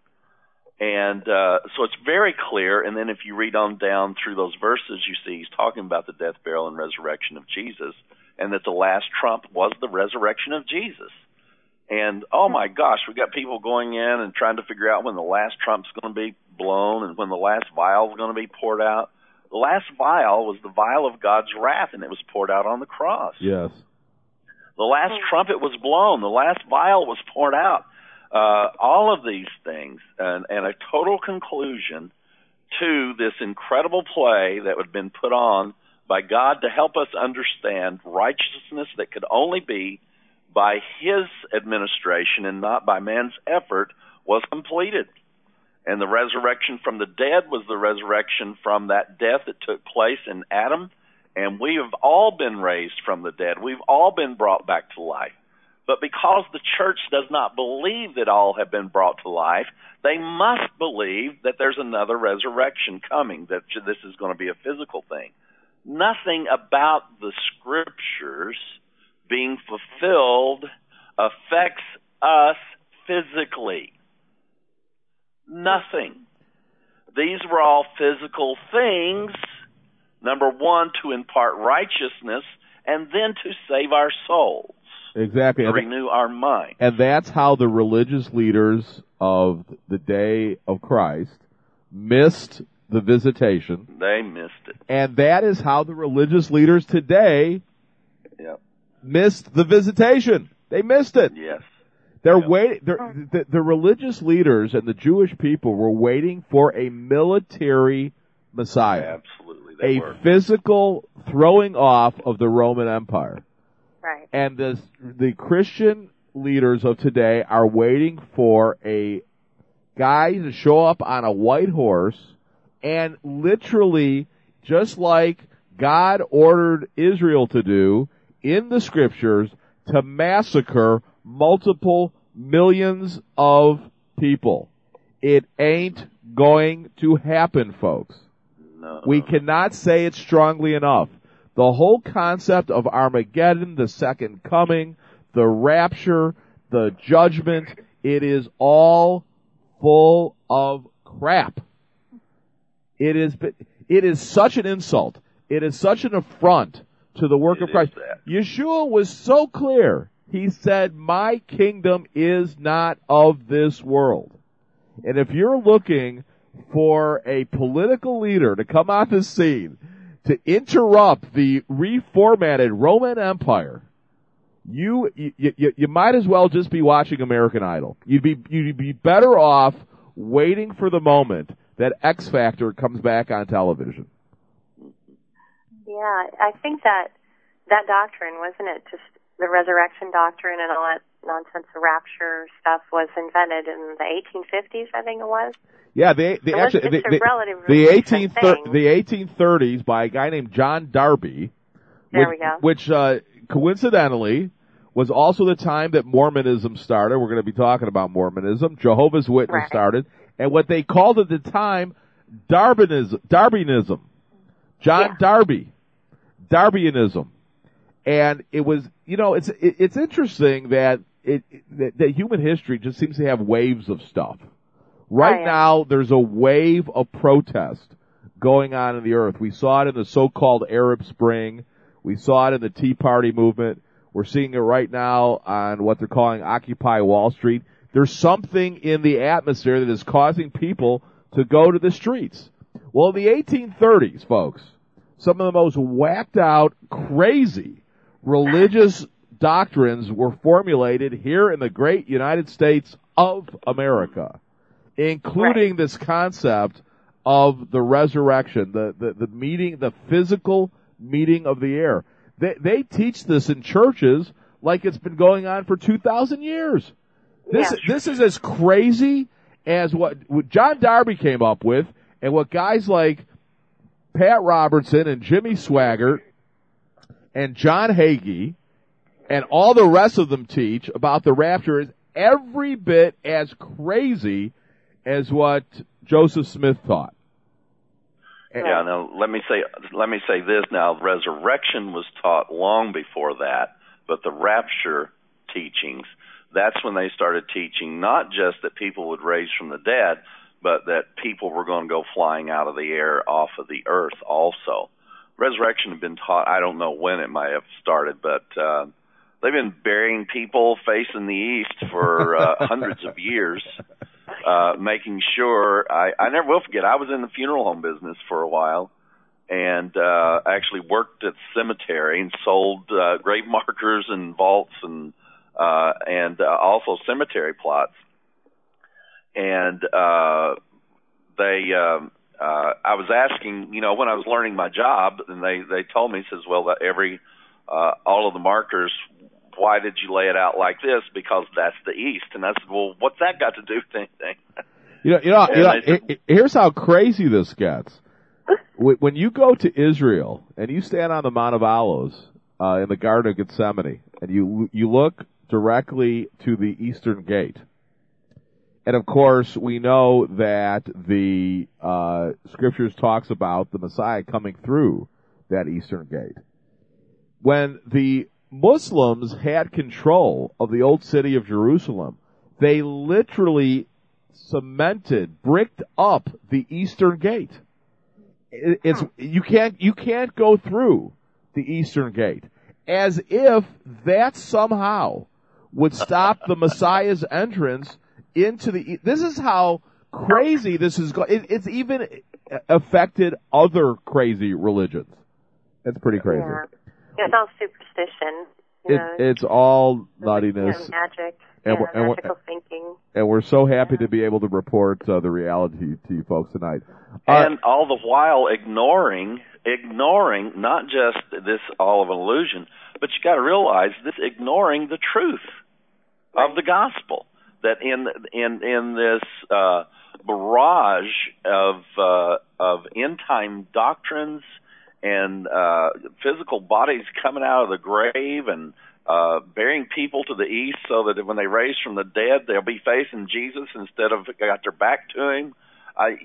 And uh, so it's very clear, and then if you read on down through those verses, you see he's talking about the death, burial, and resurrection of Jesus, and that the last trump was the resurrection of Jesus. And, oh my gosh, we got people going in and trying to figure out when the last trump's going to be blown and when the last vial is going to be poured out. The last vial was the vial of God's wrath, and it was poured out on the cross. Yes. The last trumpet was blown. The last vial was poured out. Uh, all of these things, and, and a total conclusion to this incredible play that had been put on by God to help us understand righteousness that could only be by His administration and not by man's effort, was completed. And the resurrection from the dead was the resurrection from that death that took place in Adam, and we have all been raised from the dead. We've all been brought back to life. But because the church does not believe that all have been brought to life, they must believe that there's another resurrection coming, that this is going to be a physical thing. Nothing about the Scriptures being fulfilled affects us physically. Nothing. These were all physical things, number one, to impart righteousness, and then to save our souls. Exactly. To renew our mind. And that's how the religious leaders of the day of Christ missed the visitation. They missed it. And that is how the religious leaders today yep. missed the visitation. They missed it. Yes. They're yep. waiting. They're, the, the religious leaders and the Jewish people were waiting for a military Messiah. Absolutely. They a were. physical throwing off of the Roman Empire. Right. And the the Christian leaders of today are waiting for a guy to show up on a white horse and literally, just like God ordered Israel to do in the Scriptures, to massacre multiple millions of people. It ain't going to happen, folks. No. We cannot say it strongly enough. The whole concept of Armageddon, the second coming, the rapture, the judgment, it is all full of crap. It is, it is such an insult. It is such an affront to the work it of Christ. Yeshua was so clear. He said, my kingdom is not of this world. And if you're looking for a political leader to come on the scene to interrupt the reformatted Roman Empire, you, you you you might as well just be watching American Idol. You'd be you'd be better off waiting for the moment that X Factor comes back on television. Yeah, I think that that doctrine, wasn't it, just the resurrection doctrine and all that nonsense, the rapture stuff, was invented in the eighteen fifties, I think it was. Yeah, they they so actually it's they, a relatively the eighteen thing. the eighteen thirties by a guy named John Darby. There which, we go. Which uh, coincidentally was also the time that Mormonism started. We're going to be talking about Mormonism. Jehovah's Witness right. started, and what they called at the time Darbinism. Darbinism. John yeah. Darby. Darbianism. And it was, you know, it's it, it's interesting that it that, that human history just seems to have waves of stuff. Right oh, yeah. now, there's a wave of protest going on in the earth. We saw it in the so-called Arab Spring. We saw it in the Tea Party movement. We're seeing it right now on what they're calling Occupy Wall Street. There's something in the atmosphere that is causing people to go to the streets. Well, in the eighteen thirties, folks, some of the most whacked out, crazy religious doctrines were formulated here in the great United States of America, including right. this concept of the resurrection, the, the, the meeting, the physical meeting of the air. They, they teach this in churches like it's been going on for two thousand years. This, yeah. this is as crazy as what, what John Darby came up with and what guys like Pat Robertson and Jimmy Swaggart and John Hagee and all the rest of them teach about the rapture is every bit as crazy as what Joseph Smith taught. Yeah, now let me say let me say this now. Resurrection was taught long before that, but the rapture teachings, that's when they started teaching not just that people would raise from the dead, but that people were going to go flying out of the air off of the earth also. Resurrection had been taught, I don't know when it might have started, but uh, they've been burying people facing the east for uh, hundreds of years. Uh, making sure, I, I never will forget, I was in the funeral home business for a while and uh, actually worked at the cemetery and sold uh, grave markers and vaults and uh, and uh, also cemetery plots. And uh, they, um, uh, I was asking, you know, when I was learning my job, and they, they told me, says, well, that every, uh, all of the markers, why did you lay it out like this? Because that's the east. And I said, well, what's that got to do with anything? You know, you know, you know said, it, here's how crazy this gets. When you go to Israel and you stand on the Mount of Olives uh, in the Garden of Gethsemane, and you you look directly to the Eastern Gate, and of course we know that the uh, Scriptures talks about the Messiah coming through that Eastern Gate. When the Muslims had control of the old city of Jerusalem, they literally cemented, bricked up the Eastern Gate. It's, you can't, you can't go through the Eastern Gate. As if that somehow would stop the Messiah's entrance into the, this is how crazy this is going. It, it's even affected other crazy religions. It's pretty crazy. Yeah. It's all superstition. You it, know, it's all nuttiness. You know, magic. And yeah, we're, and magical we're, thinking. And we're so happy to be able to report uh, the reality to you folks tonight. And uh, all the while ignoring, ignoring not just this all of an illusion, but you got to realize this ignoring the truth right. of the gospel. That in in in this uh, barrage of uh, of end time doctrines and uh, physical bodies coming out of the grave and uh, burying people to the east so that when they raise from the dead, they'll be facing Jesus instead of got their back to him. I,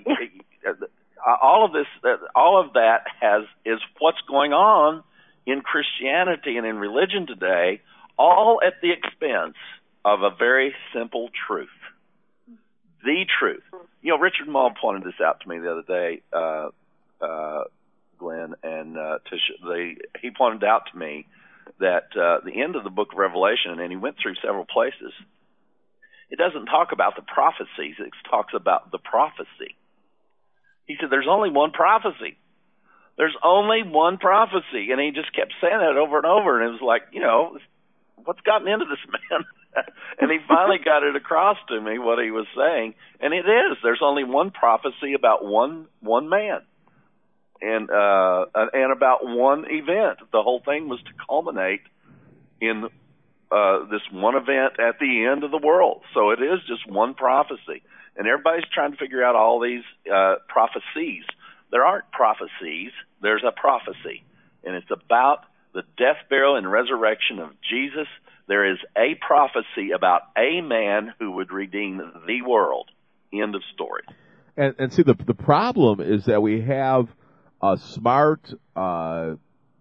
all of this, all of that has is what's going on in Christianity and in religion today, all at the expense of a very simple truth. The truth. You know, Richard Mull pointed this out to me the other day, uh, uh, Glenn, and uh, to sh- they, he pointed out to me that uh, the end of the book of Revelation, and he went through several places, it doesn't talk about the prophecies, it talks about the prophecy. He said, there's only one prophecy. There's only one prophecy. And he just kept saying that over and over, and it was like, you know, what's gotten into this man? And he finally got it across to me, what he was saying. And it is. There's only one prophecy about one one man. And uh, and about one event. The whole thing was to culminate in uh, this one event at the end of the world. So it is just one prophecy. And everybody's trying to figure out all these uh, prophecies. There aren't prophecies. There's a prophecy. And it's about the death, burial, and resurrection of Jesus. There is a prophecy about a man who would redeem the world. End of story. And, and see, the the problem is that we have a smart, uh,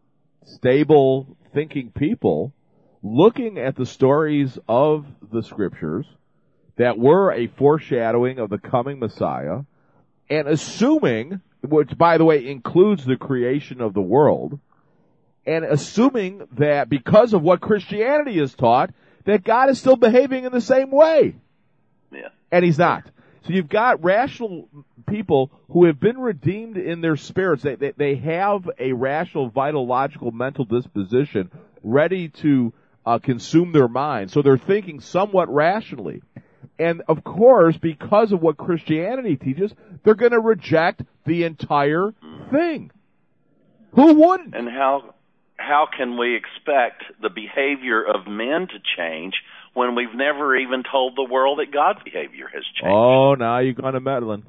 stable, thinking people looking at the stories of the Scriptures that were a foreshadowing of the coming Messiah and assuming, which, by the way, includes the creation of the world, and assuming that because of what Christianity is taught, that God is still behaving in the same way. Yeah. And he's not. So you've got rational people who have been redeemed in their spirits. They, they, they have a rational, vital, logical, mental disposition ready to uh, consume their mind. So they're thinking somewhat rationally. And, of course, because of what Christianity teaches, they're going to reject the entire thing. Who wouldn't? And how how can we expect the behavior of men to change when we've never even told the world that God's behavior has changed? Oh, now you're going to meddling.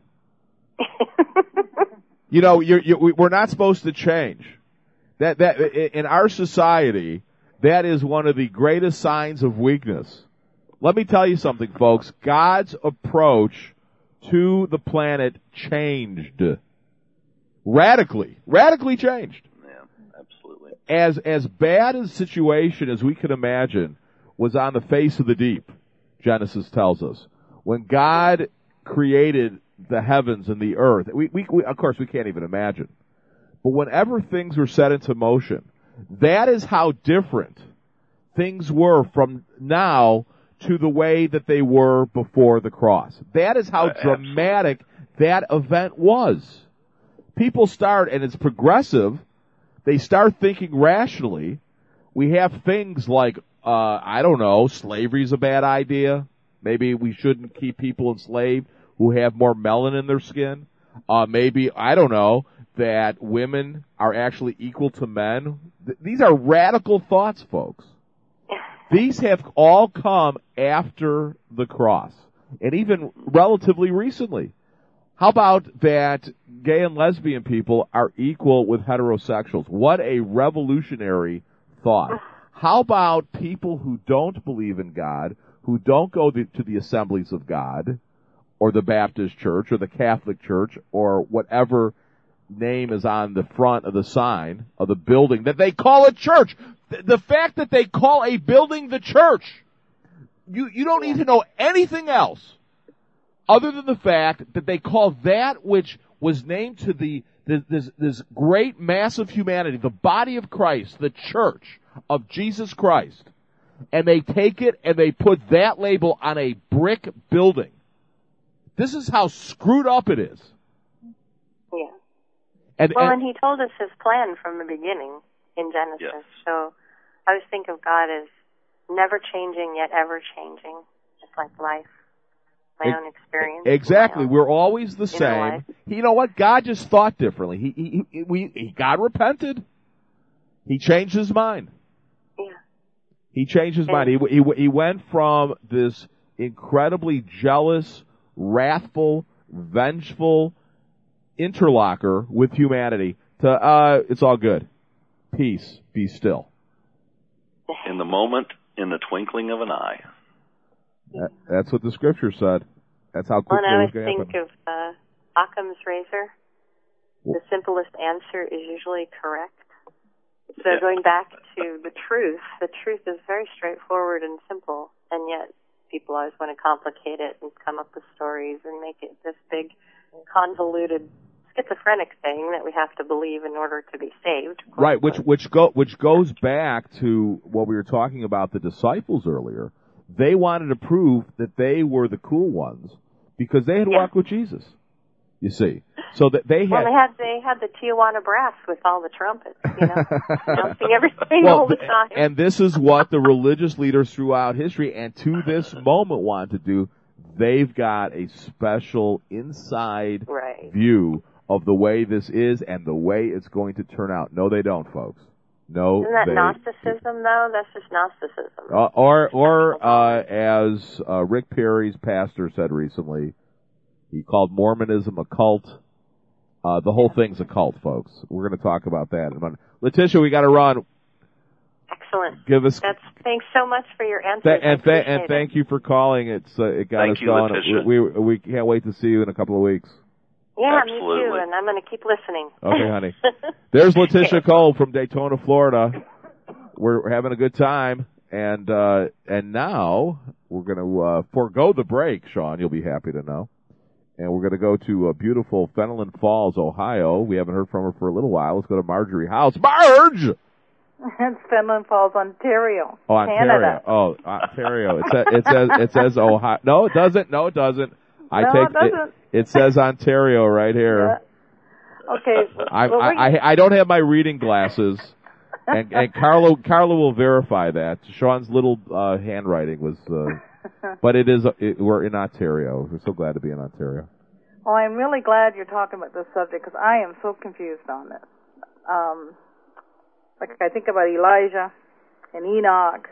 You know, you're, you're, we're not supposed to change. That that in our society, that is one of the greatest signs of weakness. Let me tell you something, folks. God's approach to the planet changed. Radically. Radically changed. Yeah, absolutely. As as bad a situation as we could imagine was on the face of the deep, Genesis tells us. When God created the heavens and the earth, we, we, we of course we can't even imagine. But whenever things were set into motion, that is how different things were from now to the way that they were before the cross. That is how uh, dramatic that event was. People start, and it's progressive, they start thinking rationally. We have things like, uh, I don't know, slavery's a bad idea. Maybe we shouldn't keep people enslaved who have more melanin in their skin. Uh, maybe, I don't know, that women are actually equal to men. Th- these are radical thoughts, folks. These have all come after the cross, and even relatively recently. How about that gay and lesbian people are equal with heterosexuals? What a revolutionary thought. How about people who don't believe in God, who don't go to the assemblies of God, or the Baptist Church, or the Catholic Church, or whatever name is on the front of the sign of the building that they call a church? The fact that they call a building the church, you, you don't need to know anything else other than the fact that they call that which was named to the this, this great mass of humanity, the body of Christ, the church of Jesus Christ, and they take it and they put that label on a brick building. This is how screwed up it is. Yeah. And, well, and, and he told us his plan from the beginning in Genesis. Yes. So I always think of God as never changing yet ever changing, just like life. My it, own experience. Exactly. Own We're always the same. life. You know what? God just thought differently. He, he, he, we, he, God repented. He changed his mind. Yeah. He changed his and, mind. He, he, he went from this incredibly jealous, wrathful, vengeful interlocker with humanity to, uh, it's all good. Peace, be still. In the moment, in the twinkling of an eye. That, that's what the scripture said. That's how well, quickly and I it was always going to think happen. of uh, Occam's razor. The simplest answer is usually correct. So Yeah. going back to the truth, the truth is very straightforward and simple, and yet people always want to complicate it and come up with stories and make it this big, convoluted, schizophrenic thing that we have to believe in order to be saved. Right, which which go which goes back to what we were talking about the disciples earlier. They wanted to prove that they were the cool ones because they had Yeah. walked with Jesus. You see, so that they had. Well, they had they had the Tijuana brass with all the trumpets, you know, announcing everything well, all the time. And this is what the religious leaders throughout history and to this moment want to do. They've got a special inside right. view of the way this is and the way it's going to turn out. No, they don't, folks. No, Isn't that they, Gnosticism, though? That's just Gnosticism. Uh, or, or uh, as uh, Rick Perry's pastor said recently, he called Mormonism a cult. Uh, the whole thing's a cult, folks. We're going to talk about that in a minute. Letitia, we got to run. Excellent. Give us. That's thanks so much for your answers. Th- and, th- I and appreciate thank you for calling. It's uh, it got Thank us you, going. Letitia. We, we we can't wait to see you in a couple of weeks. Yeah, me too, Absolutely. and I'm going to keep listening. Okay, honey. There's Letitia Cole from Daytona, Florida. We're, we're having a good time, and uh, and now we're going to uh, forego the break, Sean. You'll be happy to know. And we're going to go to uh, beautiful Fenelon Falls, Ohio. We haven't heard from her for a little while. Let's go to Marjorie House. Marge! It's Fenelon Falls, Ontario, Oh, Ontario. Canada. Oh, Ontario. It, sa- it says it says Ohio. No, it doesn't. No, it doesn't. I No, take it doesn't. It, it says Ontario right here. Yeah. Okay. I, well, I, I I don't have my reading glasses, and and Carlo Carlo will verify that. Sean's little uh, handwriting was, uh, but it is. It, we're in Ontario. We're so glad to be in Ontario. Well, I'm really glad you're talking about this subject because I am so confused on this. Um, like I think about Elijah and Enoch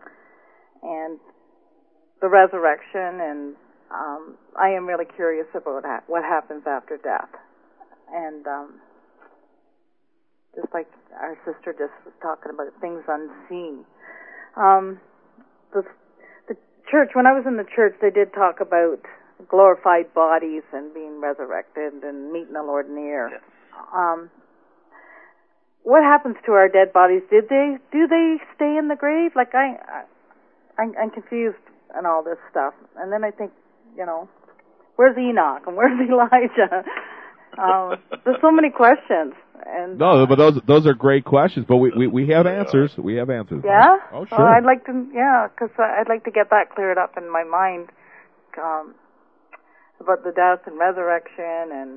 and the resurrection, and um, I am really curious about ha- what happens after death. And um, just like our sister just was talking about, things unseen. Um, the, the church, when I was in the church, they did talk about glorified bodies and being resurrected and meeting the Lord in the air. Yes. Um, what happens to our dead bodies? Did they do they stay in the grave? Like I, I I'm, I'm confused and all this stuff. And then I think, you know, where's Enoch and where's Elijah? um, there's so many questions. And no, uh, but those those are great questions. But we we, we have answers. We have answers. Yeah. Oh, sure. Well, I'd like to. Yeah, because I'd like to get that cleared up in my mind um, about the death and resurrection and.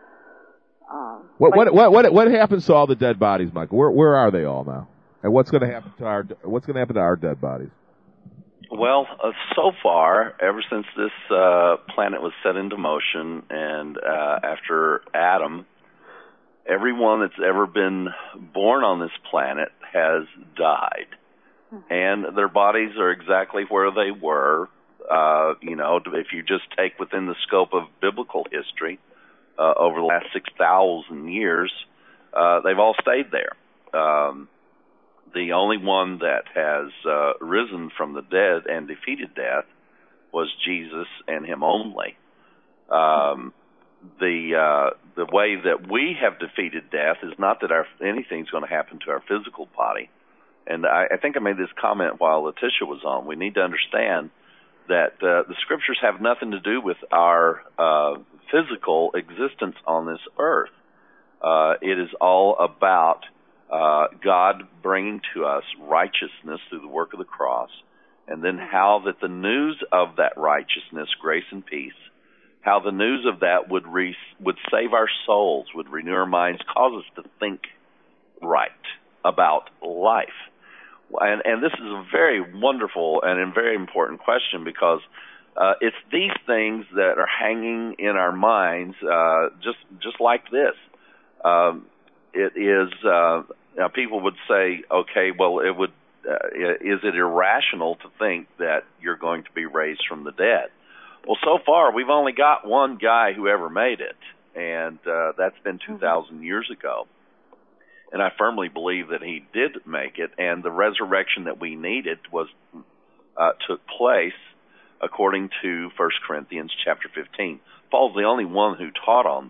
Um, what, like, what what what what happens to all the dead bodies, Michael? Where where are they all now? And what's going to happen to our what's going to happen to our dead bodies? Well, uh, so far, ever since this uh, planet was set into motion, and uh, after Adam, everyone that's ever been born on this planet has died, and their bodies are exactly where they were. Uh, you know, if you just take within the scope of biblical history. Uh, over the last six thousand years, uh, they've all stayed there. Um, the only one that has uh, risen from the dead and defeated death was Jesus and Him only. Um, the uh, the way that we have defeated death is not that our anything's going to happen to our physical body. And I, I think I made this comment while Letitia was on. We need to understand that uh, the Scriptures have nothing to do with our uh, physical existence on this earth. Uh, it is all about uh, God bringing to us righteousness through the work of the cross, and then how that the news of that righteousness, grace and peace, how the news of that would re- would save our souls, would renew our minds, cause us to think right about life. And, and this is a very wonderful and a very important question because uh, it's these things that are hanging in our minds, uh, just just like this. Um, it is. Uh, now people would say, okay, well, it would. Uh, is it irrational to think that you're going to be raised from the dead? Well, so far we've only got one guy who ever made it, and uh, that's been two thousand years ago. And I firmly believe that he did make it, and the resurrection that we needed was uh, took place according to First Corinthians chapter fifteen. Paul's the only one who taught on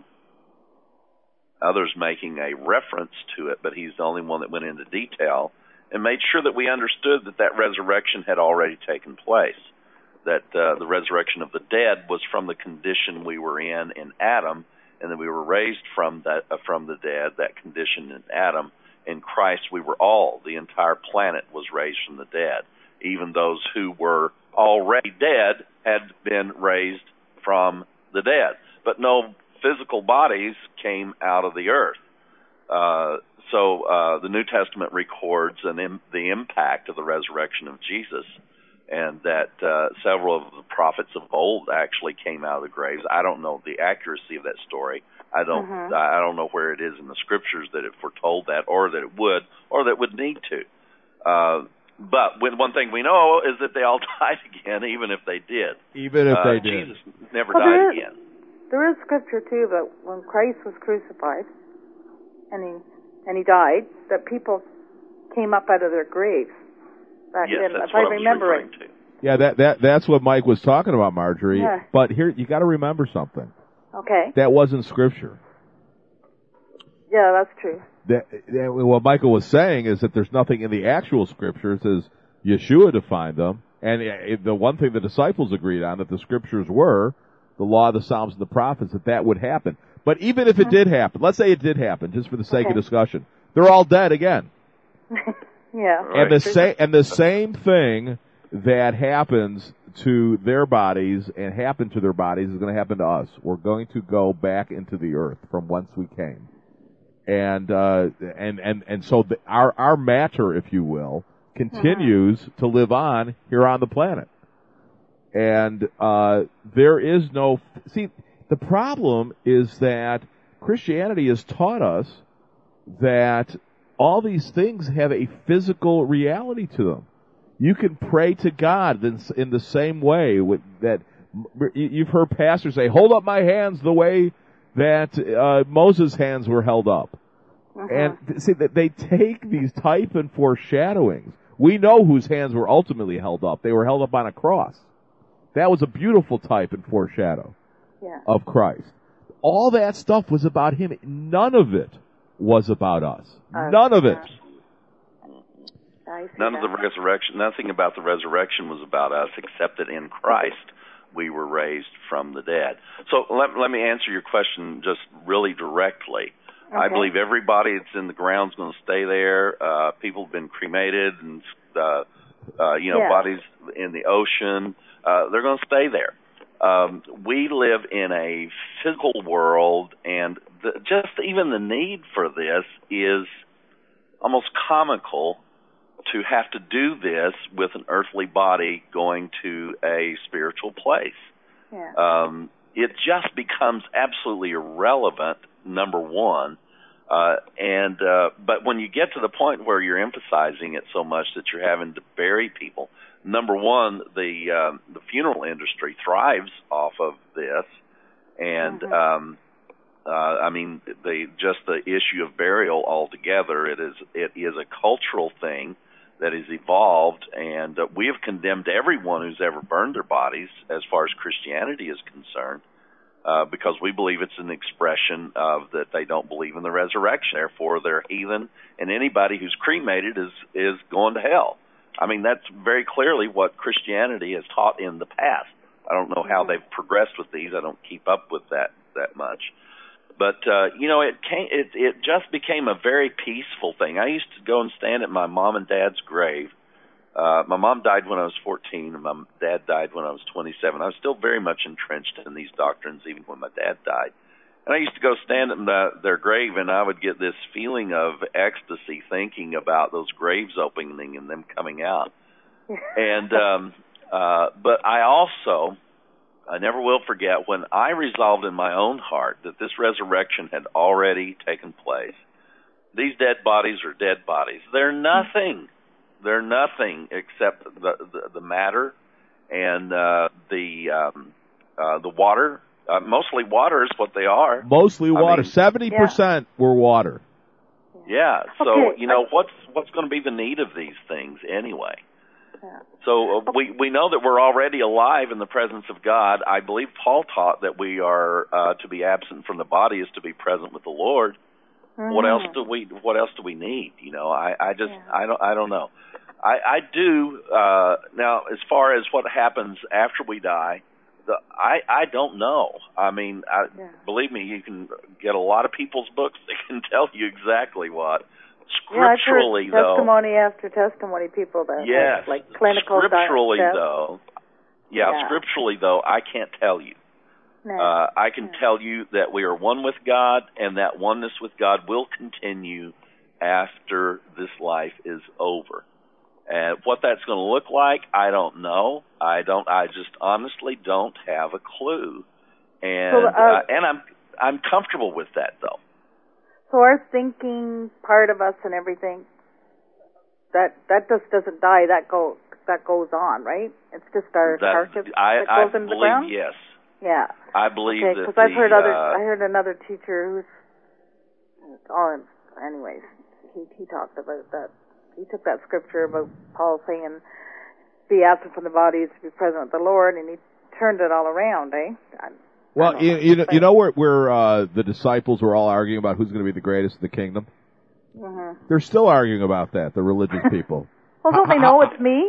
others making a reference to it, but he's the only one that went into detail and made sure that we understood that that resurrection had already taken place, that uh, the resurrection of the dead was from the condition we were in in Adam, and then we were raised from that uh, from the dead, that condition in Adam. In Christ, we were all, the entire planet was raised from the dead. Even those who were already dead had been raised from the dead. But no physical bodies came out of the earth. Uh, so uh, the New Testament records an im- the impact of the resurrection of Jesus, and that uh, several of the prophets of old actually came out of the graves. I don't know the accuracy of that story. I don't. Mm-hmm. I don't know where it is in the Scriptures that it foretold that, or that it would, or that it would need to. Uh, but when, one thing we know is that they all died again, even if they did. Even if uh, they did. Jesus never well, died there is, again. There is scripture too that when Christ was crucified, and he and he died, that people came up out of their graves. Back Yes, then, that's if what I I was remember referring it. to. Yeah, that that that's what Mike was talking about, Marjorie. Yeah. But here, you got to remember something. Okay. That wasn't Scripture. Yeah, that's true. That, that what Michael was saying is that there's nothing in the actual Scriptures as Yeshua defined them, and it, the one thing the disciples agreed on that the Scriptures were the law, the Psalms, and the prophets, that that would happen. But even if it did happen, let's say it did happen, just for the sake Okay. of discussion, they're all dead again. Yeah. And the Right. same and the same thing that happens to their bodies and happened to their bodies is going to happen to us. We're going to go back into the earth from whence we came, and uh, and and and so the, our our matter, if you will, continues mm-hmm. to live on here on the planet. And uh, there is no see. The problem is that Christianity has taught us that all these things have a physical reality to them. You can pray to God in the same way with, that you've heard pastors say, hold up my hands the way that uh, Moses' hands were held up. Uh-huh. And see, that they take these type and foreshadowings. We know whose hands were ultimately held up. They were held up on a cross. That was a beautiful type and foreshadow Yeah. of Christ. All that stuff was about him. None of it was about us. Uh, None of it. I see None of that. the resurrection, nothing about the resurrection was about us except that in Christ we were raised from the dead. So let, let me answer your question just really directly. I Okay. believe everybody that's in the ground is going to stay there. Uh, people have been cremated and, uh, uh, you know, Yeah. bodies in the ocean. Uh, they're going to stay there. Um, we live in a physical world, and the, just even the need for this is almost comical to have to do this with an earthly body going to a spiritual place. Yeah. Um, it just becomes absolutely irrelevant, number one. Uh, and uh, but when you get to the point where you're emphasizing it so much that you're having to bury people, number one, the um, the funeral industry thrives off of this, and Mhm. um, uh, I mean, the just the issue of burial altogether. It is it is a cultural thing that has evolved, and uh, we have condemned everyone who's ever burned their bodies, as far as Christianity is concerned. Uh, because we believe it's an expression of that they don't believe in the resurrection. Therefore, they're heathen, and anybody who's cremated is is going to hell. I mean, that's very clearly what Christianity has taught in the past. I don't know how they've progressed with these. I don't keep up with that that much. But uh, you know, it came. It it just became a very peaceful thing. I used to go and stand at my mom and dad's grave. Uh, my mom died when I was fourteen, and my dad died when I was twenty-seven. I was still very much entrenched in these doctrines, even when my dad died. And I used to go stand at the, their grave, and I would get this feeling of ecstasy thinking about those graves opening and them coming out. and um, uh, but I also, I never will forget, when I resolved in my own heart that this resurrection had already taken place. These dead bodies are dead bodies. They're nothing. They're nothing except the the, the matter and uh, the um, uh, the water. Uh, mostly water is what they are. Mostly water. I mean, Seventy percent were water. Yeah. So Okay. you know what's what's going to be the need of these things anyway. Yeah. So uh, we we know that we're already alive in the presence of God. I believe Paul taught that we are uh, to be absent from the body is to be present with the Lord. Mm-hmm. What else do we What else do we need? You know, I, I just Yeah. I don't I don't know. I, I do uh, now. As far as what happens after we die, the, I I don't know. I mean, I, Yeah. believe me, you can get a lot of people's books that can tell you exactly what. Yeah, I've Scripturally, heard though, testimony after testimony, people that yes, have, like clinical scripturally death. though, yeah, Yeah. scripturally though, I can't tell you. No. Uh, I can Yeah. tell you that we are one with God, and that oneness with God will continue after this life is over. And what that's going to look like, I don't know. I don't. I just honestly don't have a clue. And So, uh, uh, and I'm I'm comfortable with that though. So our thinking part of us and everything, that that just doesn't die. That go that goes on, right? It's just our That, carcass I, that I goes into the believe ground. yes. Yeah. I believe Okay, that because I've the, heard other. uh, I heard another teacher who's. Oh, anyways, he he talked about that. He took that scripture about Paul saying, "Be absent from the body is to be present with the Lord," and he turned it all around, eh? I, Well, I don't you, know. you know, you know where where uh, the disciples were all arguing about who's going to be the greatest in the kingdom. Mhm. They're still arguing about that. The religious people. Well, don't they know it's me?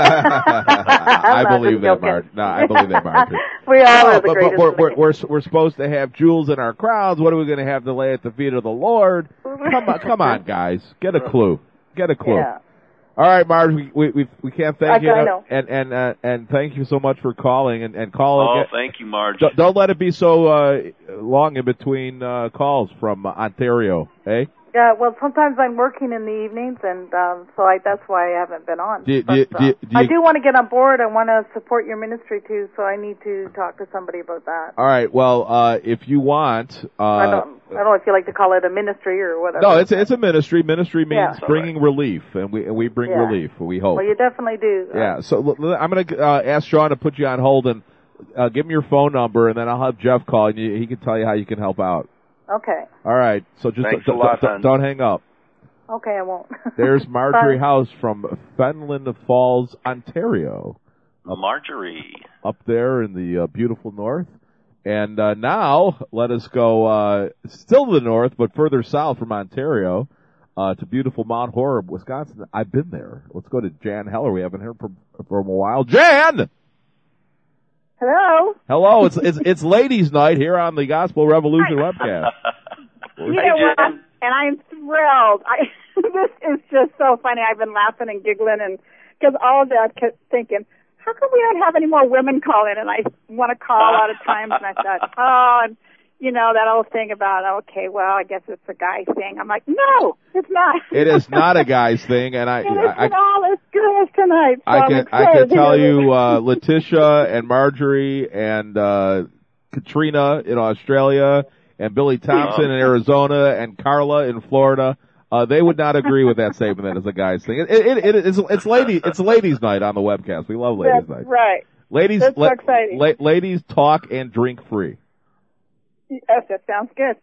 I I'm believe just that, joking. Marge. No, I believe that, Marge. We all No, are the but, greatest. but we're, in the we're, we're, we're supposed to have jewels in our crowns. What are we going to have to lay at the feet of the Lord? Come on, come on, guys. Get a clue. Get a clue. Yeah. All right, Marge. We we we, we can't thank I- you I enough, know. and and uh, and thank you so much for calling and and calling. Oh, Get- thank you, Marge. don't, don't let it be so uh, long in between uh, calls from uh, Ontario, eh? Yeah, well, sometimes I'm working in the evenings, and um, so I, that's why I haven't been on. Do you- but, do you- uh, do you- do I you- do want to get on board. I want to support your ministry too, so I need to talk to somebody about that. All right. Well, uh, if you want, uh, I don't. I don't know if you like to call it a ministry or whatever. no, it's it's a ministry. Ministry means Yeah. bringing relief, and we and we bring Yeah. relief. We hope. Well, you definitely do. Uh, Yeah. So l- l- I'm going to uh, ask Sean to put you on hold and uh, give me your phone number, and then I'll have Jeff call, and you, he can tell you how you can help out. Okay. All right. So just Thanks d- a lot, d- hon. don't hang up. Okay, I won't. There's Marjorie Bye. House from Fenland Falls, Ontario, Marjorie. Up there in the uh, beautiful north. And uh, now, let us go uh, still to the north, but further south from Ontario, uh, to beautiful Mount Horeb, Wisconsin. I've been there. Let's go to Jan Heller. We haven't heard from from a while. Jan! Hello. Hello. It's it's it's Ladies' Night here on the Gospel Revolution webcast. You know what? And I'm thrilled. I, this is just so funny. I've been laughing and giggling, and because all day I kept thinking, how come we don't have any more women call in? And I want to call a lot of times, and I thought, oh, and you know that old thing about, okay, well, I guess it's a guy thing. I'm like, no, it's not. It is not a guy's thing, and I, and I, it's all as good as tonight. So I can I'm I can tell excited. you, uh, Letitia and Marjorie and uh, Katrina in Australia and Billy Thompson in Arizona and Carla in Florida. Uh, they would not agree with that statement that it's a guy's thing. It, it, it, it's, it's lady, it's ladies' night on the webcast. We love ladies' That's night. right. Ladies, That's so la- exciting. la- ladies talk and drink free. Yes, that sounds good.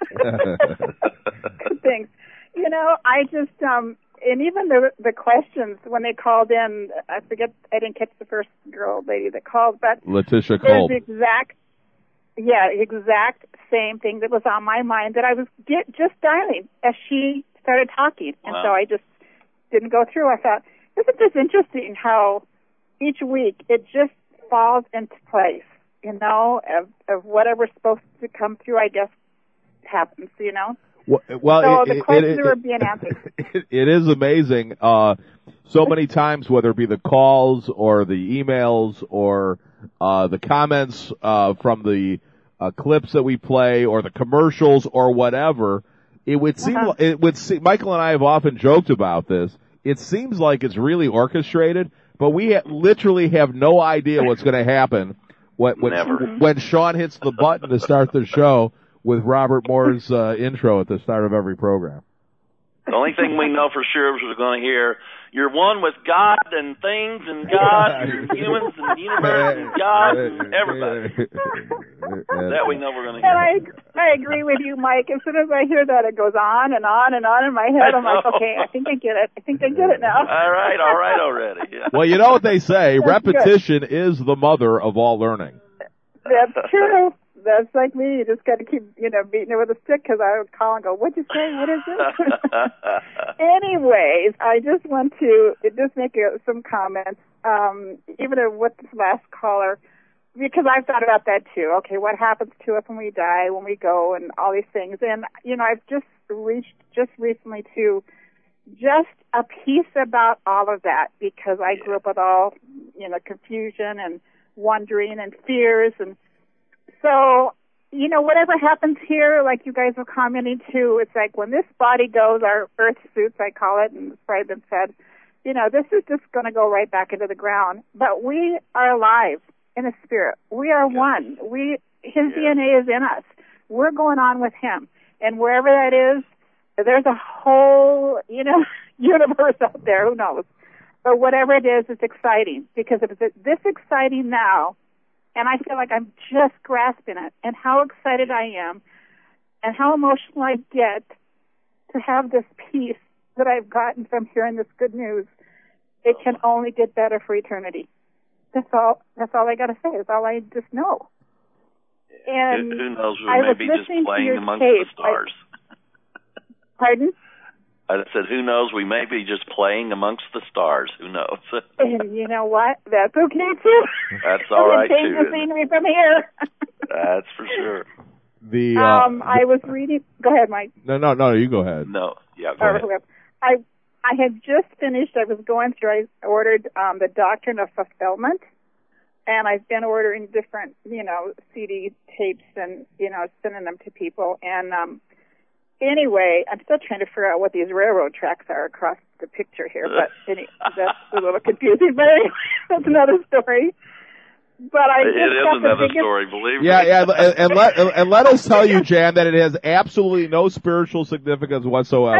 Good things. You know, I just, um, and even the the questions when they called in, I forget, I didn't catch the first girl lady that called, but Letitia it was Kolb. the exact, yeah, exact same thing that was on my mind that I was get, just dialing as she started talking. And Wow. so I just didn't go through. I thought, isn't this interesting how each week it just falls into place, you know, of, of whatever's supposed to come through, I guess, happens, you know? Well, well So it, the it- questions it- were being answered. It, it is amazing. Uh, so many times, whether it be the calls or the emails or uh, the comments uh, from the uh, clips that we play or the commercials or whatever, it would seem Uh-huh. it would seem, Michael and I have often joked about this. It seems like it's really orchestrated, but we ha- literally have no idea what's going to happen when when, Never. when Sean hits the button to start the show with Robert Moore's uh, intro at the start of every program. The only thing we know for sure is we're going to hear, you're one with God and things and God and humans and the universe and God and everybody. That we know we're going to And hear. I, I agree with you, Mike. As soon as I hear that, it goes on and on and on in my head. I'm like, okay, I think I get it. I think I get it now. All right, all right already. Yeah. Well, you know what they say, That's good. repetition is the mother of all learning. That's true. That's like me. You just got to keep, you know, beating it with a stick because I would call and go, what'd you say? What is it? Anyways, I just want to just make uh, some comments, um, even with this last caller, because I've thought about that too. Okay, what happens to us when we die, when we go, and all these things. And, you know, I've just reached just recently to just a piece about all of that because I grew up with all, you know, confusion and wondering and fears. And so, you know, whatever happens here, like you guys were commenting too, it's like when this body goes, our earth suits, I call it, and it's probably been said, you know, this is just going to go right back into the ground. But we are alive in the spirit. We are one. We, his Yeah. D N A is in us. We're going on with him. And wherever that is, there's a whole, you know, universe out there. Who knows? But whatever it is, it's exciting because if it's this exciting now, and I feel like I'm just grasping it, and how excited I am, and how emotional I get to have this peace that I've gotten from hearing this good news. It can only get better for eternity. That's all. That's all I got to say. Is all I just know. And who, who knows? We I may was be just listening to playing your amongst tape. the stars. Pardon? I said, who knows? We may be just playing amongst the stars. Who knows? And you know what? That's okay too. That's all right Change too. the isn't it? scenery from here. That's for sure. The uh, um, I was reading. Go ahead, Mike. no, no, no, you go ahead. No, yeah, go Or ahead. whoever. I I had just finished. I was going through. I ordered um, the Doctrine of Fulfillment, and I've been ordering different, you know, C D tapes and you know sending them to people. And um, anyway, I'm still trying to figure out what these railroad tracks are across the picture here, but any, that's a little confusing. But anyway, that's another story. But I It just is got the another biggest, story, believe Yeah, me. yeah, and, and let and let us tell you, Jan, that it has absolutely no spiritual significance whatsoever.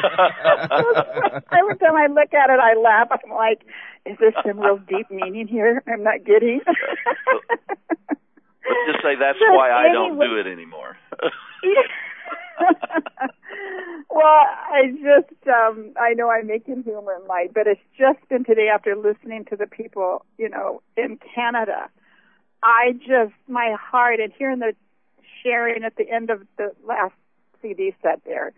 Every time I look at it, I laugh. I'm like, is there some real deep meaning here I'm not getting? Let's just say that's But why I don't anyway- do it anymore. Well, I just, um, I know I'm making humor light, but it's just been today after listening to the people, you know, in Canada. I just, my heart, and hearing the sharing at the end of the last C D set there,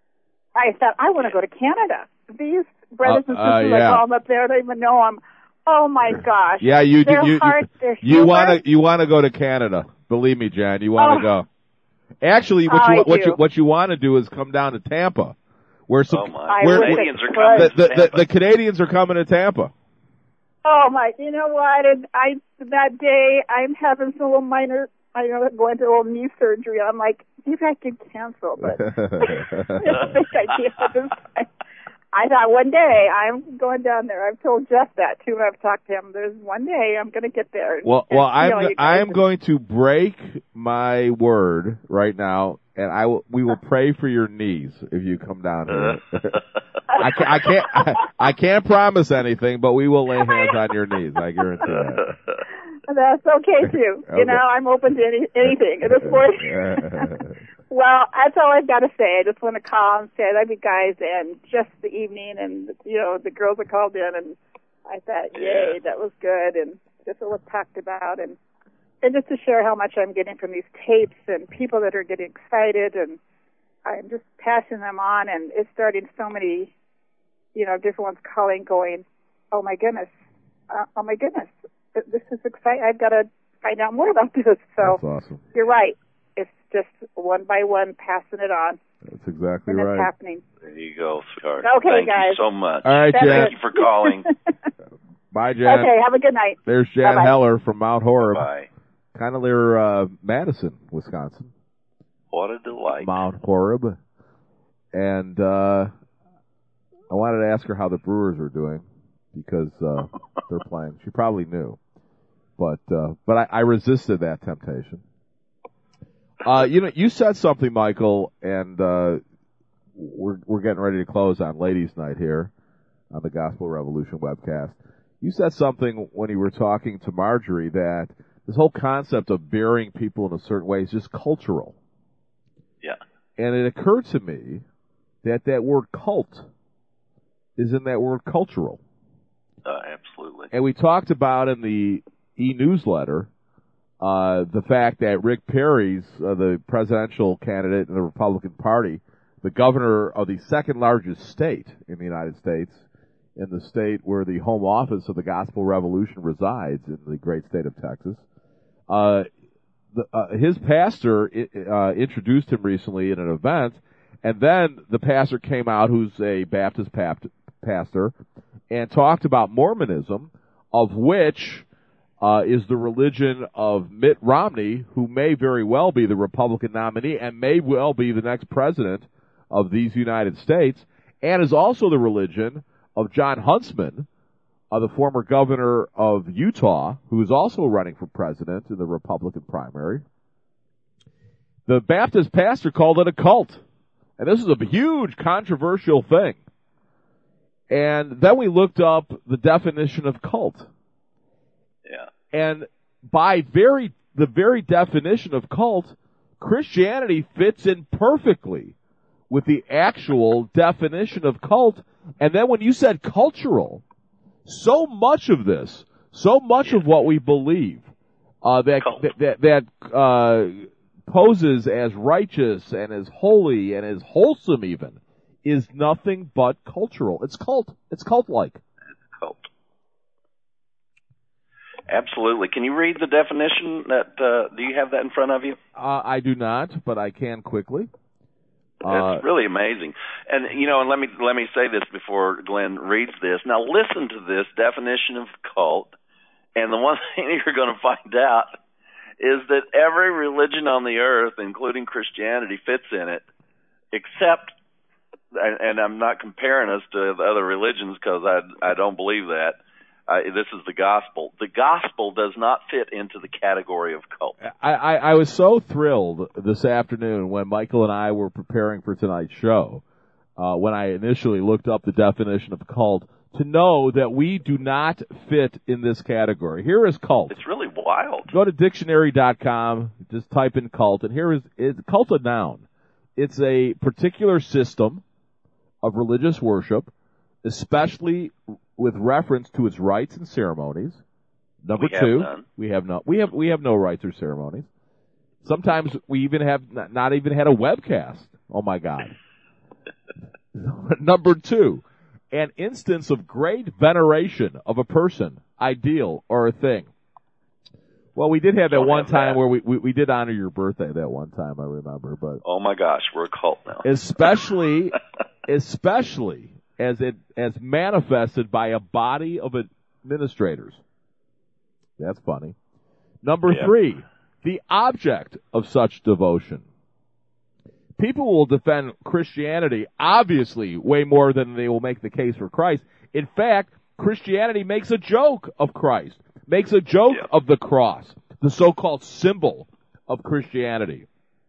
I thought, I want to go to Canada. These brothers uh, and sisters, uh, yeah. I call them up there, I don't even know them. Oh my gosh. Yeah, you do. Their You, heart, their you want humor. to you want to go to Canada. Believe me, Jan, you want to Oh. go. Actually, what I you what do. you what you want to do is come down to Tampa, where some Oh my! I where, wish where Canadians I are coming the, to the, the Tampa. the Canadians are coming to Tampa. Oh my! You know what? And I that day I'm having some little minor. I know going to a little knee surgery. I'm like, maybe I could cancel, but I don't think I can at this time. I thought one day I'm going down there. I've told Jeff that too when I've talked to him. There's one day I'm going to get there. And, Well, and well, see I'm all you guys. I'm going to break my word right now, and I will we will pray for your knees if you come down here. I can't I can't I, I can't promise anything, but we will lay hands on your knees. I guarantee that. That's okay too. Okay. You know, I'm open to any, anything at this point. Well, that's all I've got to say. I just want to call and say I love you guys, and just the evening, and you know the girls that called in, and I thought, yay, that was good, and just what was talked about, and and just to share how much I'm getting from these tapes and people that are getting excited, and I'm just passing them on, and it's starting so many, you know, different ones calling, going, oh my goodness, uh, oh my goodness, this is exciting. I've got to find out more about this. So That's awesome. You're right. It's just one by one passing it on. That's exactly and right. it's happening. There you go, sweetheart. Okay, Thank guys. you so much. All right, That's Jan. Thank you for calling. Bye, Jan. Okay, have a good night. There's Jan Bye-bye. Heller from Mount Horeb, Bye. kind of near uh, Madison, Wisconsin. What a delight. Mount Horeb, and uh, I wanted to ask her how the Brewers are doing because uh, they're playing. She probably knew, but uh, but I, I resisted that temptation. Uh, you know, you said something, Michael, and uh, we're we're getting ready to close on Ladies' Night here on the Gospel Revolution webcast. You said something when you were talking to Marjorie that this whole concept of burying people in a certain way is just cultural. Yeah. And it occurred to me that that word cult is in that word cultural. Uh, absolutely. And we talked about in the e-newsletter uh, the fact that Rick Perry's, uh, the presidential candidate in the Republican Party, the governor of the second largest state in the United States, in the state where the home office of the Gospel Revolution resides, in the great state of Texas, uh, the, uh, his pastor uh, introduced him recently in an event, and then the pastor came out, who's a Baptist pap- pastor, and talked about Mormonism, of which uh, is the religion of Mitt Romney, who may very well be the Republican nominee and may well be the next president of these United States, and is also the religion of John Huntsman, uh, the former governor of Utah, who is also running for president in the Republican primary. The Baptist pastor called it a cult. And this is a huge controversial thing. And then we looked up the definition of cult. Yeah. And by very the very definition of cult, Christianity fits in perfectly with the actual definition of cult. And then when you said cultural, so much of this, so much Yeah. of what we believe uh, that, Cult. that that that uh, poses as righteous and as holy and as wholesome even is nothing but cultural. It's cult. It's cult-like. Cult. Absolutely. Can you read the definition? That uh, do you have that in front of you? Uh, I do not, but I can quickly. Uh, It's really amazing. And you know, and let me let me say this before Glenn reads this. Now listen to this definition of cult, and the one thing you're going to find out is that every religion on the earth, including Christianity, fits in it, except, and, and I'm not comparing us to the other religions because I I don't believe that. Uh, this is the gospel. The gospel does not fit into the category of cult. I, I, I was so thrilled this afternoon when Michael and I were preparing for tonight's show, uh, when I initially looked up the definition of cult, to know that we do not fit in this category. Here is cult. It's really wild. Go to dictionary dot com, just type in cult, and here is, is cult a noun. It's a particular system, of religious worship, especially with reference to its rites and ceremonies. Number we two, have none. we have no we have we have no rites or ceremonies. Sometimes we even have not, not even had a webcast. Oh my God. Number two, an instance of great veneration of a person, ideal, or a thing. Well, we did have that Don't one have time that. where we, we we did honor your birthday that one time, I remember, but Oh my gosh, we're a cult now. especially especially as it as manifested by a body of administrators. That's funny. Number Yeah. three, the object of such devotion. People will defend Christianity, obviously, way more than they will make the case for Christ. In fact, Christianity makes a joke of Christ, makes a joke Yeah. of the cross, the so-called symbol of Christianity.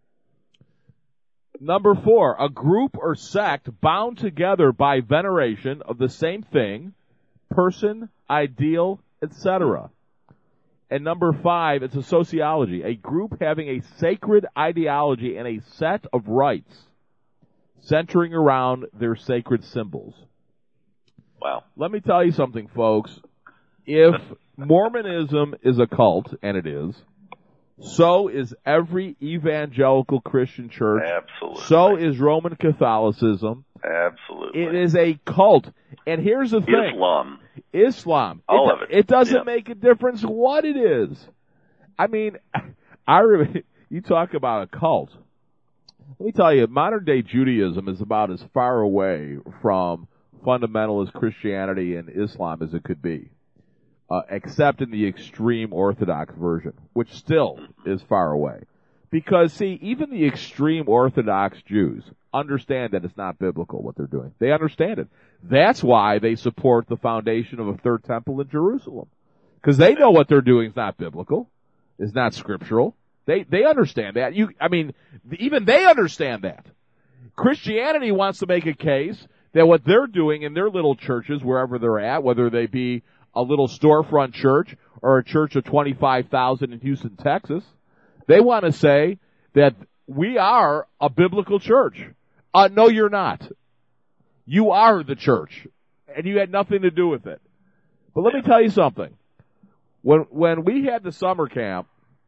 Number four, a group or sect bound together by veneration of the same thing, person, ideal, et cetera. And number five, it's a sociology, a group having a sacred ideology and a set of rites centering around their sacred symbols. Wow. Let me tell you something, folks. If Mormonism is a cult, and it is, so is every evangelical Christian church. Absolutely. So is Roman Catholicism. Absolutely. It is a cult. And here's the thing. Islam. Islam. All it, of it. It doesn't Yeah. make a difference what it is. I mean, I re- you talk about a cult. Let me tell you, modern day Judaism is about as far away from fundamentalist Christianity and Islam as it could be, uh, except in the extreme Orthodox version, which still is far away. Because, see, even the extreme Orthodox Jews understand that it's not biblical what they're doing. They understand it. That's why they support the foundation of a third temple in Jerusalem. Because they know what they're doing is not biblical, is not scriptural. They they understand that. You, I mean, even they understand that. Christianity wants to make a case that what they're doing in their little churches, wherever they're at, whether they be a little storefront church or a church of twenty-five thousand in Houston, Texas, they want to say that we are a biblical church. Uh, no, you're not. You are the church, and you had nothing to do with it. But let me tell you something. When when we had the summer camp,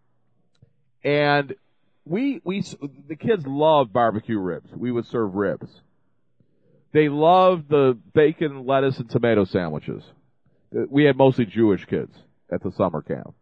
and we we the kids loved barbecue ribs. We would serve ribs. They loved the bacon, lettuce, and tomato sandwiches. We had mostly Jewish kids at the summer camp.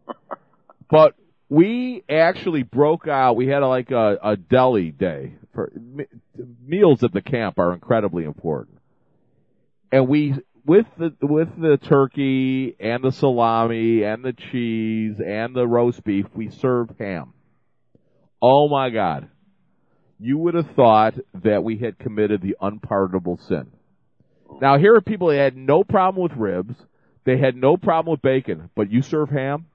But we actually broke out. We had a, like a, a deli day. For, me, meals at the camp are incredibly important. And we, with the with the turkey and the salami and the cheese and the roast beef, we served ham. Oh my God. You would have thought that we had committed the unpardonable sin. Now, here are people that had no problem with ribs. They had no problem with bacon. But you serve ham?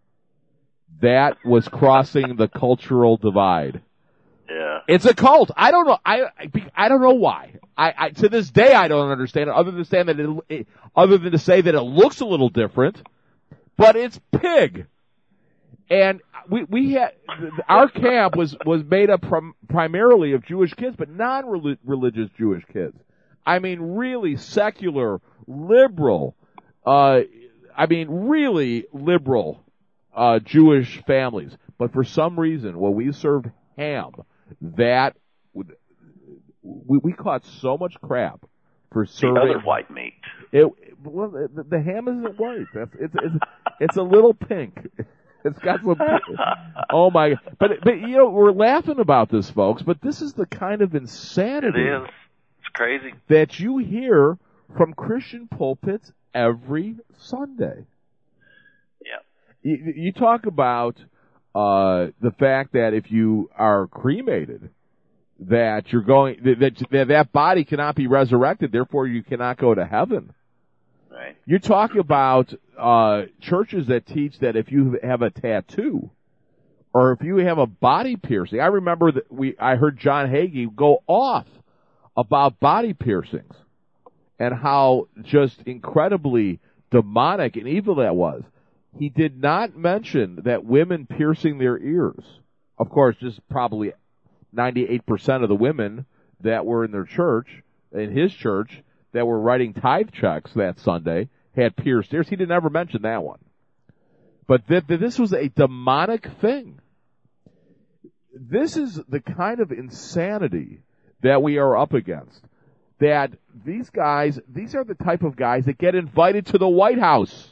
That was crossing the cultural divide. Yeah. It's a cult. I don't know. I I don't know why. I, I to this day I don't understand it. Other than saying that it, it, other than to say that it looks a little different, but it's pig. And we we had our camp was was made up prim, primarily of Jewish kids, but non-religious Jewish kids. I mean, really secular, liberal. Uh, I mean, really liberal uh, Jewish families. But for some reason, when we served ham, that would, we we caught so much crap for serving The other white meat. It well, the, the ham isn't white. That's, it's it's it's a little pink. It's got some. Oh my! But but you know we're laughing about this, folks. But this is the kind of insanity It is. It's crazy. that you hear from Christian pulpits every Sunday. Yeah. You, you talk about uh, the fact that if you are cremated, that you're going that, that that body cannot be resurrected. Therefore, you cannot go to heaven. Right. You're talking about uh, churches that teach that if you have a tattoo or if you have a body piercing. I remember that we I heard John Hagee go off about body piercings and how just incredibly demonic and evil that was. He did not mention that women piercing their ears. Of course, just probably ninety-eight percent of the women that were in their church in his church that were writing tithe checks that Sunday had pierced ears. He didn't ever mention that one. But that this was a demonic thing. This is the kind of insanity that we are up against. That these guys, these are the type of guys that get invited to the White House.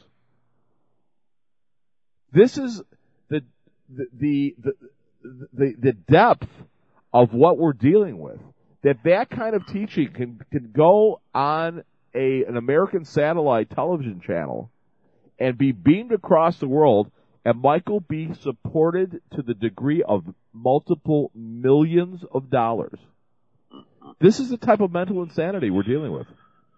This is the the the the, the, the depth of what we're dealing with. That that kind of teaching can can go on a an American satellite television channel and be beamed across the world, and Michael be supported to the degree of multiple millions of dollars. This is the type of mental insanity we're dealing with.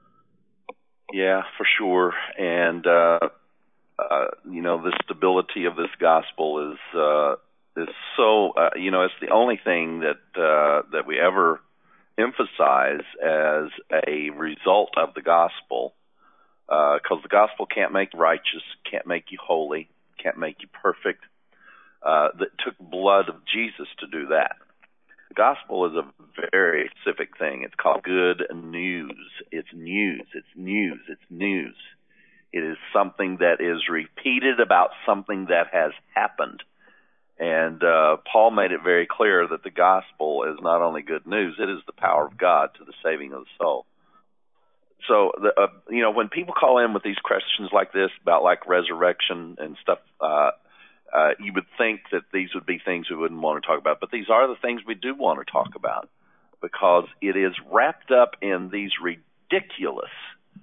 Yeah, for sure. And, uh, uh, you know, the stability of this gospel is, uh, is so, uh, you know, it's the only thing that, uh, that we ever emphasize as a result of the gospel. Uh, cause the gospel can't make you righteous, can't make you holy, can't make you perfect. Uh, that took blood of Jesus to do that. The gospel is a very specific thing. It's called good news. It's news. It's news. It's news. It is something that is repeated about something that has happened. And uh, Paul made it very clear that the gospel is not only good news, it is the power of God to the saving of the soul. So, the, uh, you know, when people call in with these questions like this about like resurrection and stuff, uh, Uh, you would think that these would be things we wouldn't want to talk about, but these are the things we do want to talk about because it is wrapped up in these ridiculous,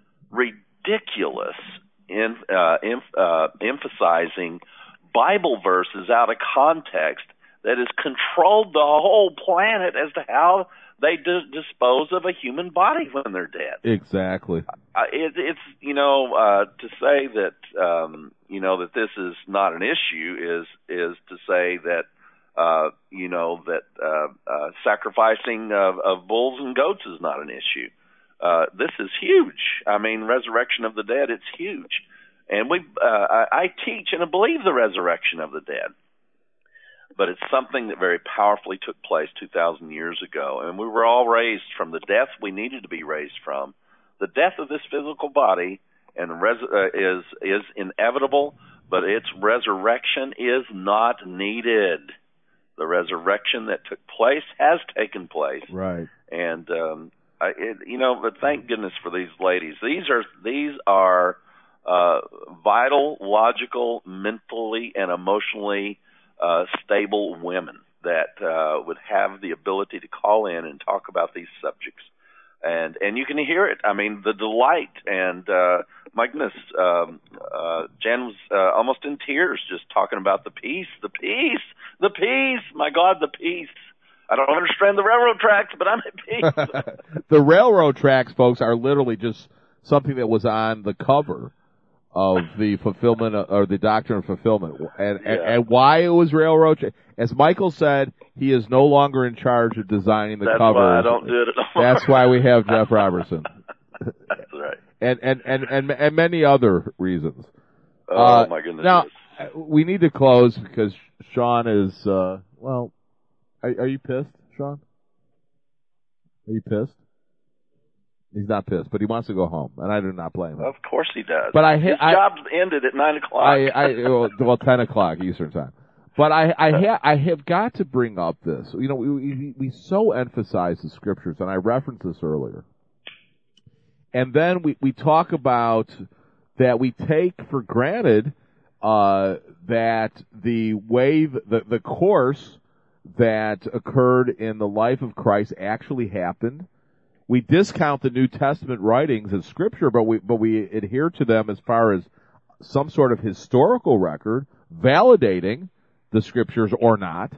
ridiculous, in, uh, em, uh, emphasizing Bible verses out of context that has controlled the whole planet as to how they d- dispose of a human body when they're dead. Exactly. Uh, it, it's, you know, uh, to say that, um, you know, that this is not an issue is, is to say that, uh, you know, that, uh, uh, sacrificing of, of bulls and goats is not an issue. Uh, this is huge. I mean, resurrection of the dead, it's huge. And we, uh, I, I teach and I believe the resurrection of the dead. But it's something that very powerfully took place two thousand years ago. And we were all raised from the death we needed to be raised from. The death of this physical body and res- uh, is is inevitable, but its resurrection is not needed. The resurrection that took place has taken place. Right. And, um, I, it, you know, but thank goodness for these ladies. These are, these are uh, vital, logical, mentally, and emotionally Uh, stable women that uh, would have the ability to call in and talk about these subjects, and and you can hear it. I mean, the delight and uh, my goodness, um, uh, Jan was uh, almost in tears just talking about the peace, the peace, the peace. My God, the peace. I don't understand the railroad tracks, but I'm at peace. The railroad tracks, folks, are literally just something that was on the cover of the fulfillment of, or the doctrine of fulfillment, and, yeah. and and why it was railroad. As Michael said, he is no longer in charge of designing the That's covers. why I don't do it anymore. That's why we have Jeff Robertson. That's right. And and, and and and many other reasons. Oh uh, my goodness. Now we need to close because Sean is. Uh, well, are, are you pissed, Sean? Are you pissed? He's not pissed, but he wants to go home, and I do not blame him. Of course he does. But I, his I, job ended at nine o'clock. I, I well, well, ten o'clock Eastern time. But I, I, ha, I have got to bring up this. You know, we, we we so emphasize the scriptures, and I referenced this earlier. And then we we talk about that we take for granted uh, that the wave, the the course that occurred in the life of Christ actually happened. We discount the New Testament writings as scripture, but we but we adhere to them as far as some sort of historical record validating the scriptures or not.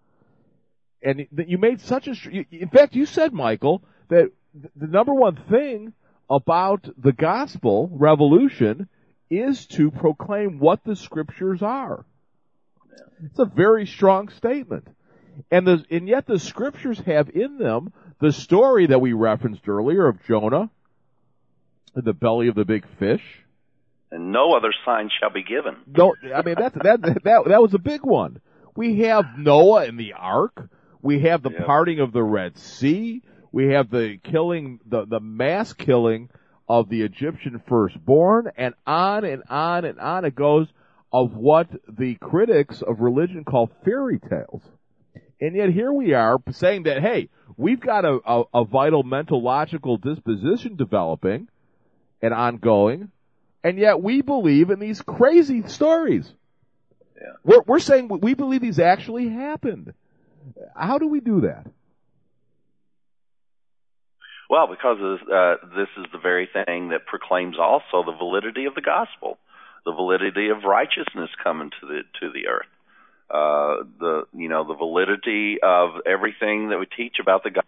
And you made such a, in fact, you said, Michael, that the number one thing about the gospel revolution is to proclaim what the scriptures are. It's a very strong statement. And the, and yet the scriptures have in them the story that we referenced earlier of Jonah in the belly of the big fish. And no other sign shall be given. No, I mean, that's, that, that, that was a big one. We have Noah in the ark. We have the yep. parting of the Red Sea. We have the killing, the, the mass killing of the Egyptian firstborn, and on and on and on it goes, of what the critics of religion call fairy tales. And yet here we are saying that, hey, we've got a, a, a vital mental logical disposition developing and ongoing, and yet we believe in these crazy stories. Yeah. We're, we're saying we believe these actually happened. How do we do that? Well, because uh, this is the very thing that proclaims also the validity of the gospel, the validity of righteousness coming to the to the earth, uh, the you know the validity of everything that we teach about the gospel,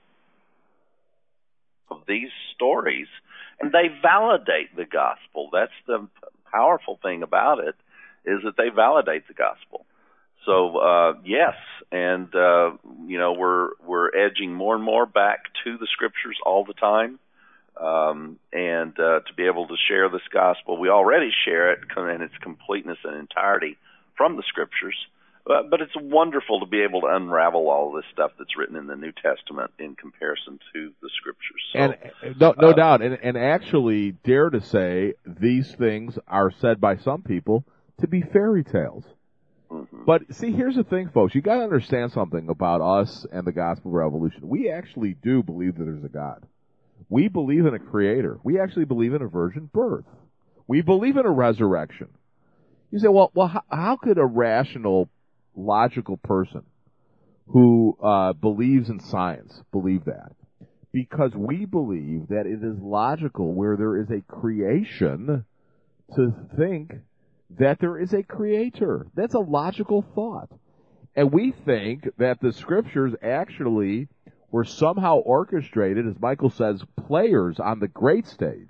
of these stories, and they validate the gospel. That's the powerful thing about it, is that they validate the gospel. So uh, yes, and uh, you know we're we're edging more and more back to the scriptures all the time, um, and uh, to be able to share this gospel, we already share it in its completeness and entirety from the scriptures. Uh, but it's wonderful to be able to unravel all this stuff that's written in the New Testament in comparison to the scriptures. So, and no, no uh, doubt, and, and actually dare to say these things are said by some people to be fairy tales. Mm-hmm. But see, here's the thing, folks. You got to understand something about us and the gospel revolution. We actually do believe that there's a God. We believe in a creator. We actually believe in a virgin birth. We believe in a resurrection. You say, well, well, how, how could a rational, logical person who uh, believes in science believe that? Because we believe that it is logical where there is a creation to think that there is a creator. That's a logical thought. And we think that the scriptures actually were somehow orchestrated, as Michael says, players on the great stage,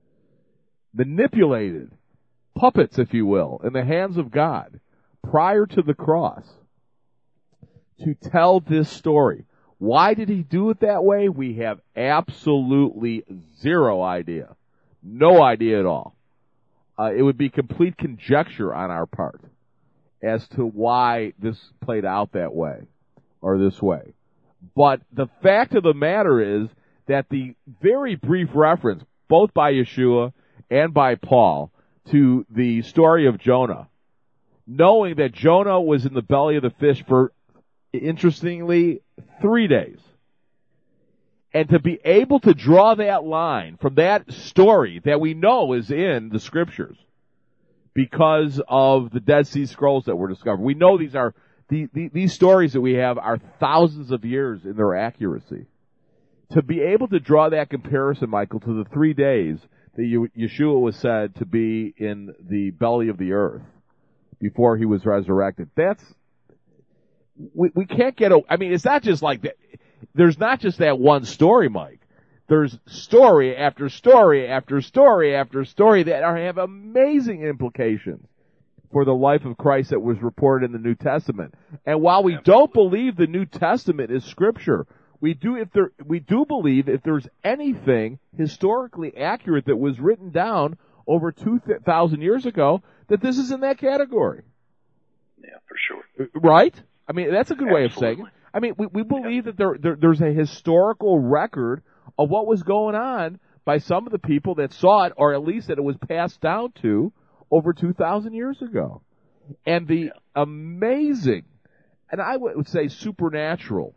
manipulated, puppets, if you will, in the hands of God prior to the cross to tell this story. Why did he do it that way? We have absolutely zero idea. No idea at all. Uh, it would be complete conjecture on our part as to why this played out that way or this way. But the fact of the matter is that the very brief reference, both by Yeshua and by Paul, to the story of Jonah, knowing that Jonah was in the belly of the fish for, interestingly, three days. And to be able to draw that line from that story that we know is in the scriptures because of the Dead Sea Scrolls that were discovered. We know these are, the, the, these stories that we have are thousands of years in their accuracy. To be able to draw that comparison, Michael, to the three days that Yeshua was said to be in the belly of the earth before he was resurrected, that's, we, we can't get, a, I mean, it's not just like that. There's not just that one story, Mike. There's story after story after story after story that are, have amazing implications for the life of Christ that was reported in the New Testament. And while we don't believe the New Testament is scripture, we do if there we do believe if there's anything historically accurate that was written down over two thousand years ago, that this is in that category. Yeah, for sure. Right? I mean, that's a good Absolutely. way of saying it. I mean, we, we believe that there, there there's a historical record of what was going on by some of the people that saw it, or at least that it was passed down to over two thousand years ago. And the yeah. amazing, and I would say supernatural,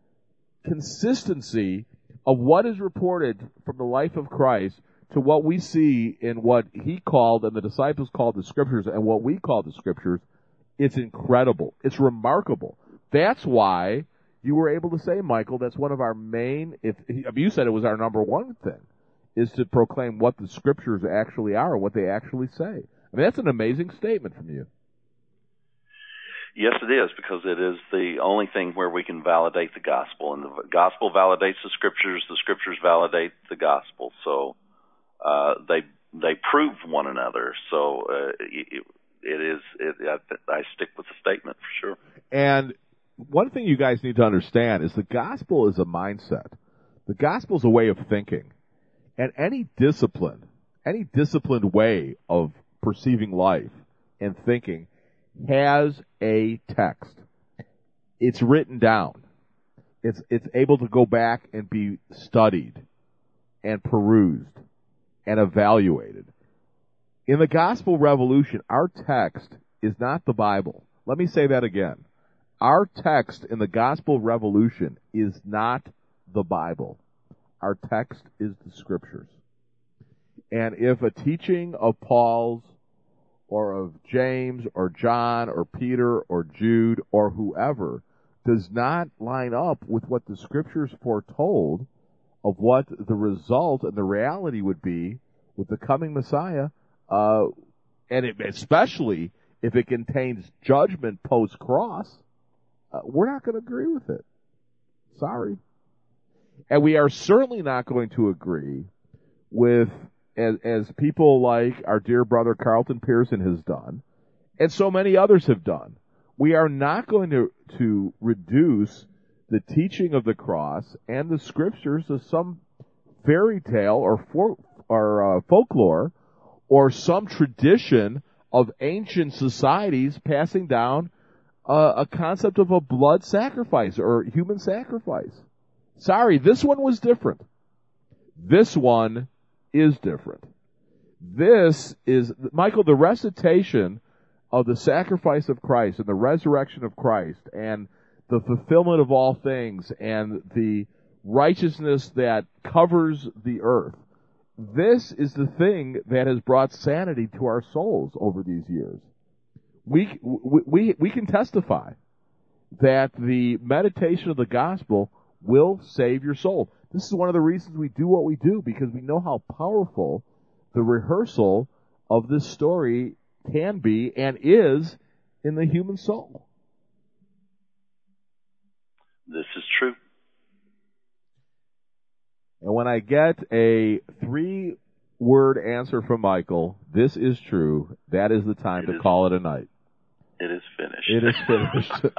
consistency of what is reported from the life of Christ to what we see in what he called and the disciples called the scriptures and what we call the scriptures, it's incredible. It's remarkable. That's why you were able to say, Michael, that's one of our main, if I mean, you said it was our number one thing, is to proclaim what the scriptures actually are, what they actually say. I mean, that's an amazing statement from you. Yes, it is, because it is the only thing where we can validate the gospel. And the gospel validates the scriptures, the scriptures validate the gospel. So uh, they they prove one another. So uh, it, it is, it, I, I stick with the statement for sure. And one thing you guys need to understand is the gospel is a mindset. The gospel is a way of thinking. And any discipline, any disciplined way of perceiving life and thinking has a text. It's written down. It's it's able to go back and be studied and perused and evaluated. In the Gospel Revolution, our text is not the Bible. Let me say that again. Our text in the Gospel Revolution is not the Bible. Our text is the Scriptures. And if a teaching of Paul's or of James or John or Peter or Jude or whoever does not line up with what the Scriptures foretold of what the result and the reality would be with the coming Messiah, uh, and it, especially if it contains judgment post-cross, uh, we're not going to agree with it. Sorry. And we are certainly not going to agree with, as, as people like our dear brother Carlton Pearson has done, and so many others have done, we are not going to, to reduce the teaching of the cross and the Scriptures to some fairy tale or, for, or uh, folklore or some tradition of ancient societies passing down uh, a concept of a blood sacrifice or human sacrifice. Sorry, this one was different. This one is different. This is, Michael, the recitation of the sacrifice of Christ and the resurrection of Christ and the fulfillment of all things and the righteousness that covers the earth. This is the thing that has brought sanity to our souls over these years. We, we, we can testify that the meditation of the gospel will save your soul. This is one of the reasons we do what we do, because we know how powerful the rehearsal of this story can be and is in the human soul. This is true. And when I get a three-word answer from Michael, this is true, that is the time it to is, call it a night. It is finished. It is finished.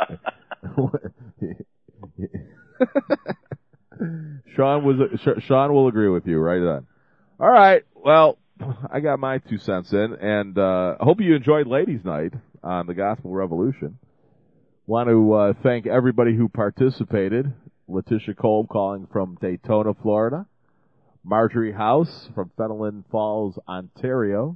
Sean was Sean will agree with you right then. All right, well, I got my two cents in, and uh, I hope you enjoyed Ladies' Night on the Gospel Revolution. Want to uh, thank everybody who participated. Letitia Kolb calling from Daytona, Florida. Marjorie House from Fenelon Falls, Ontario.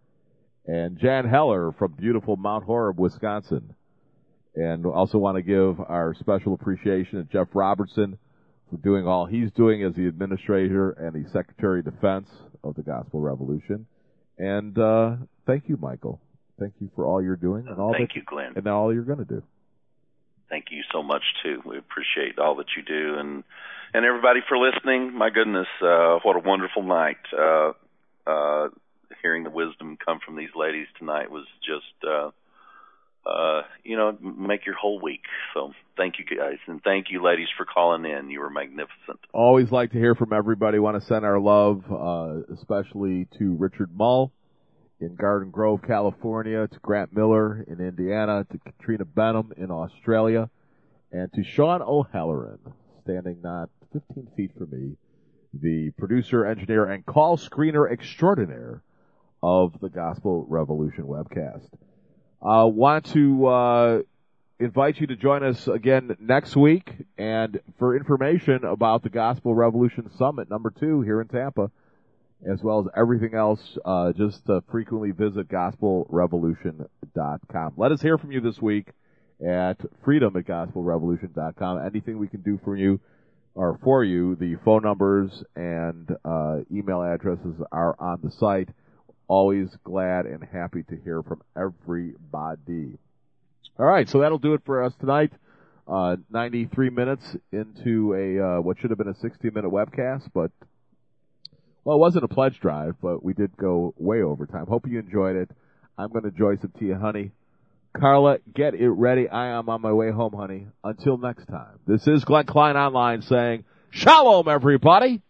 And Jan Heller from beautiful Mount Horeb, Wisconsin. And also want to give our special appreciation to Jeff Robertson for doing all he's doing as the administrator and the Secretary of Defense of the Gospel Revolution. And uh, thank you, Michael. Thank you for all you're doing and all thank that, you, Glenn. and all you're going to do. Thank you so much, too. We appreciate all that you do. And and everybody for listening. My goodness, uh, what a wonderful night. Uh, uh, hearing the wisdom come from these ladies tonight was just, uh, uh, you know, make your whole week. So thank you, guys. And thank you, ladies, for calling in. You were magnificent. Always like to hear from everybody. Want to send our love, uh, especially to Richard Mull in Garden Grove, California, to Grant Miller in Indiana, to Katrina Benham in Australia, and to Sean O'Halloran, standing not fifteen feet from me, the producer, engineer, and call screener extraordinaire of the Gospel Revolution webcast. Uh, want to uh, invite you to join us again next week, and for information about the Gospel Revolution Summit number two here in Tampa, as well as everything else, uh, just uh, frequently visit gospel revolution dot com. Let us hear from you this week at freedom at gospel revolution dot com. Anything we can do for you or for you, the phone numbers and uh, email addresses are on the site. Always glad and happy to hear from everybody. All right, so that'll do it for us tonight. Uh, ninety-three minutes into a uh, what should have been a sixty-minute webcast, but well, it wasn't a pledge drive, but we did go way over time. Hope you enjoyed it. I'm going to enjoy some tea and honey. Carla, get it ready. I am on my way home, honey. Until next time, this is Glenn Klein Online saying, Shalom, everybody.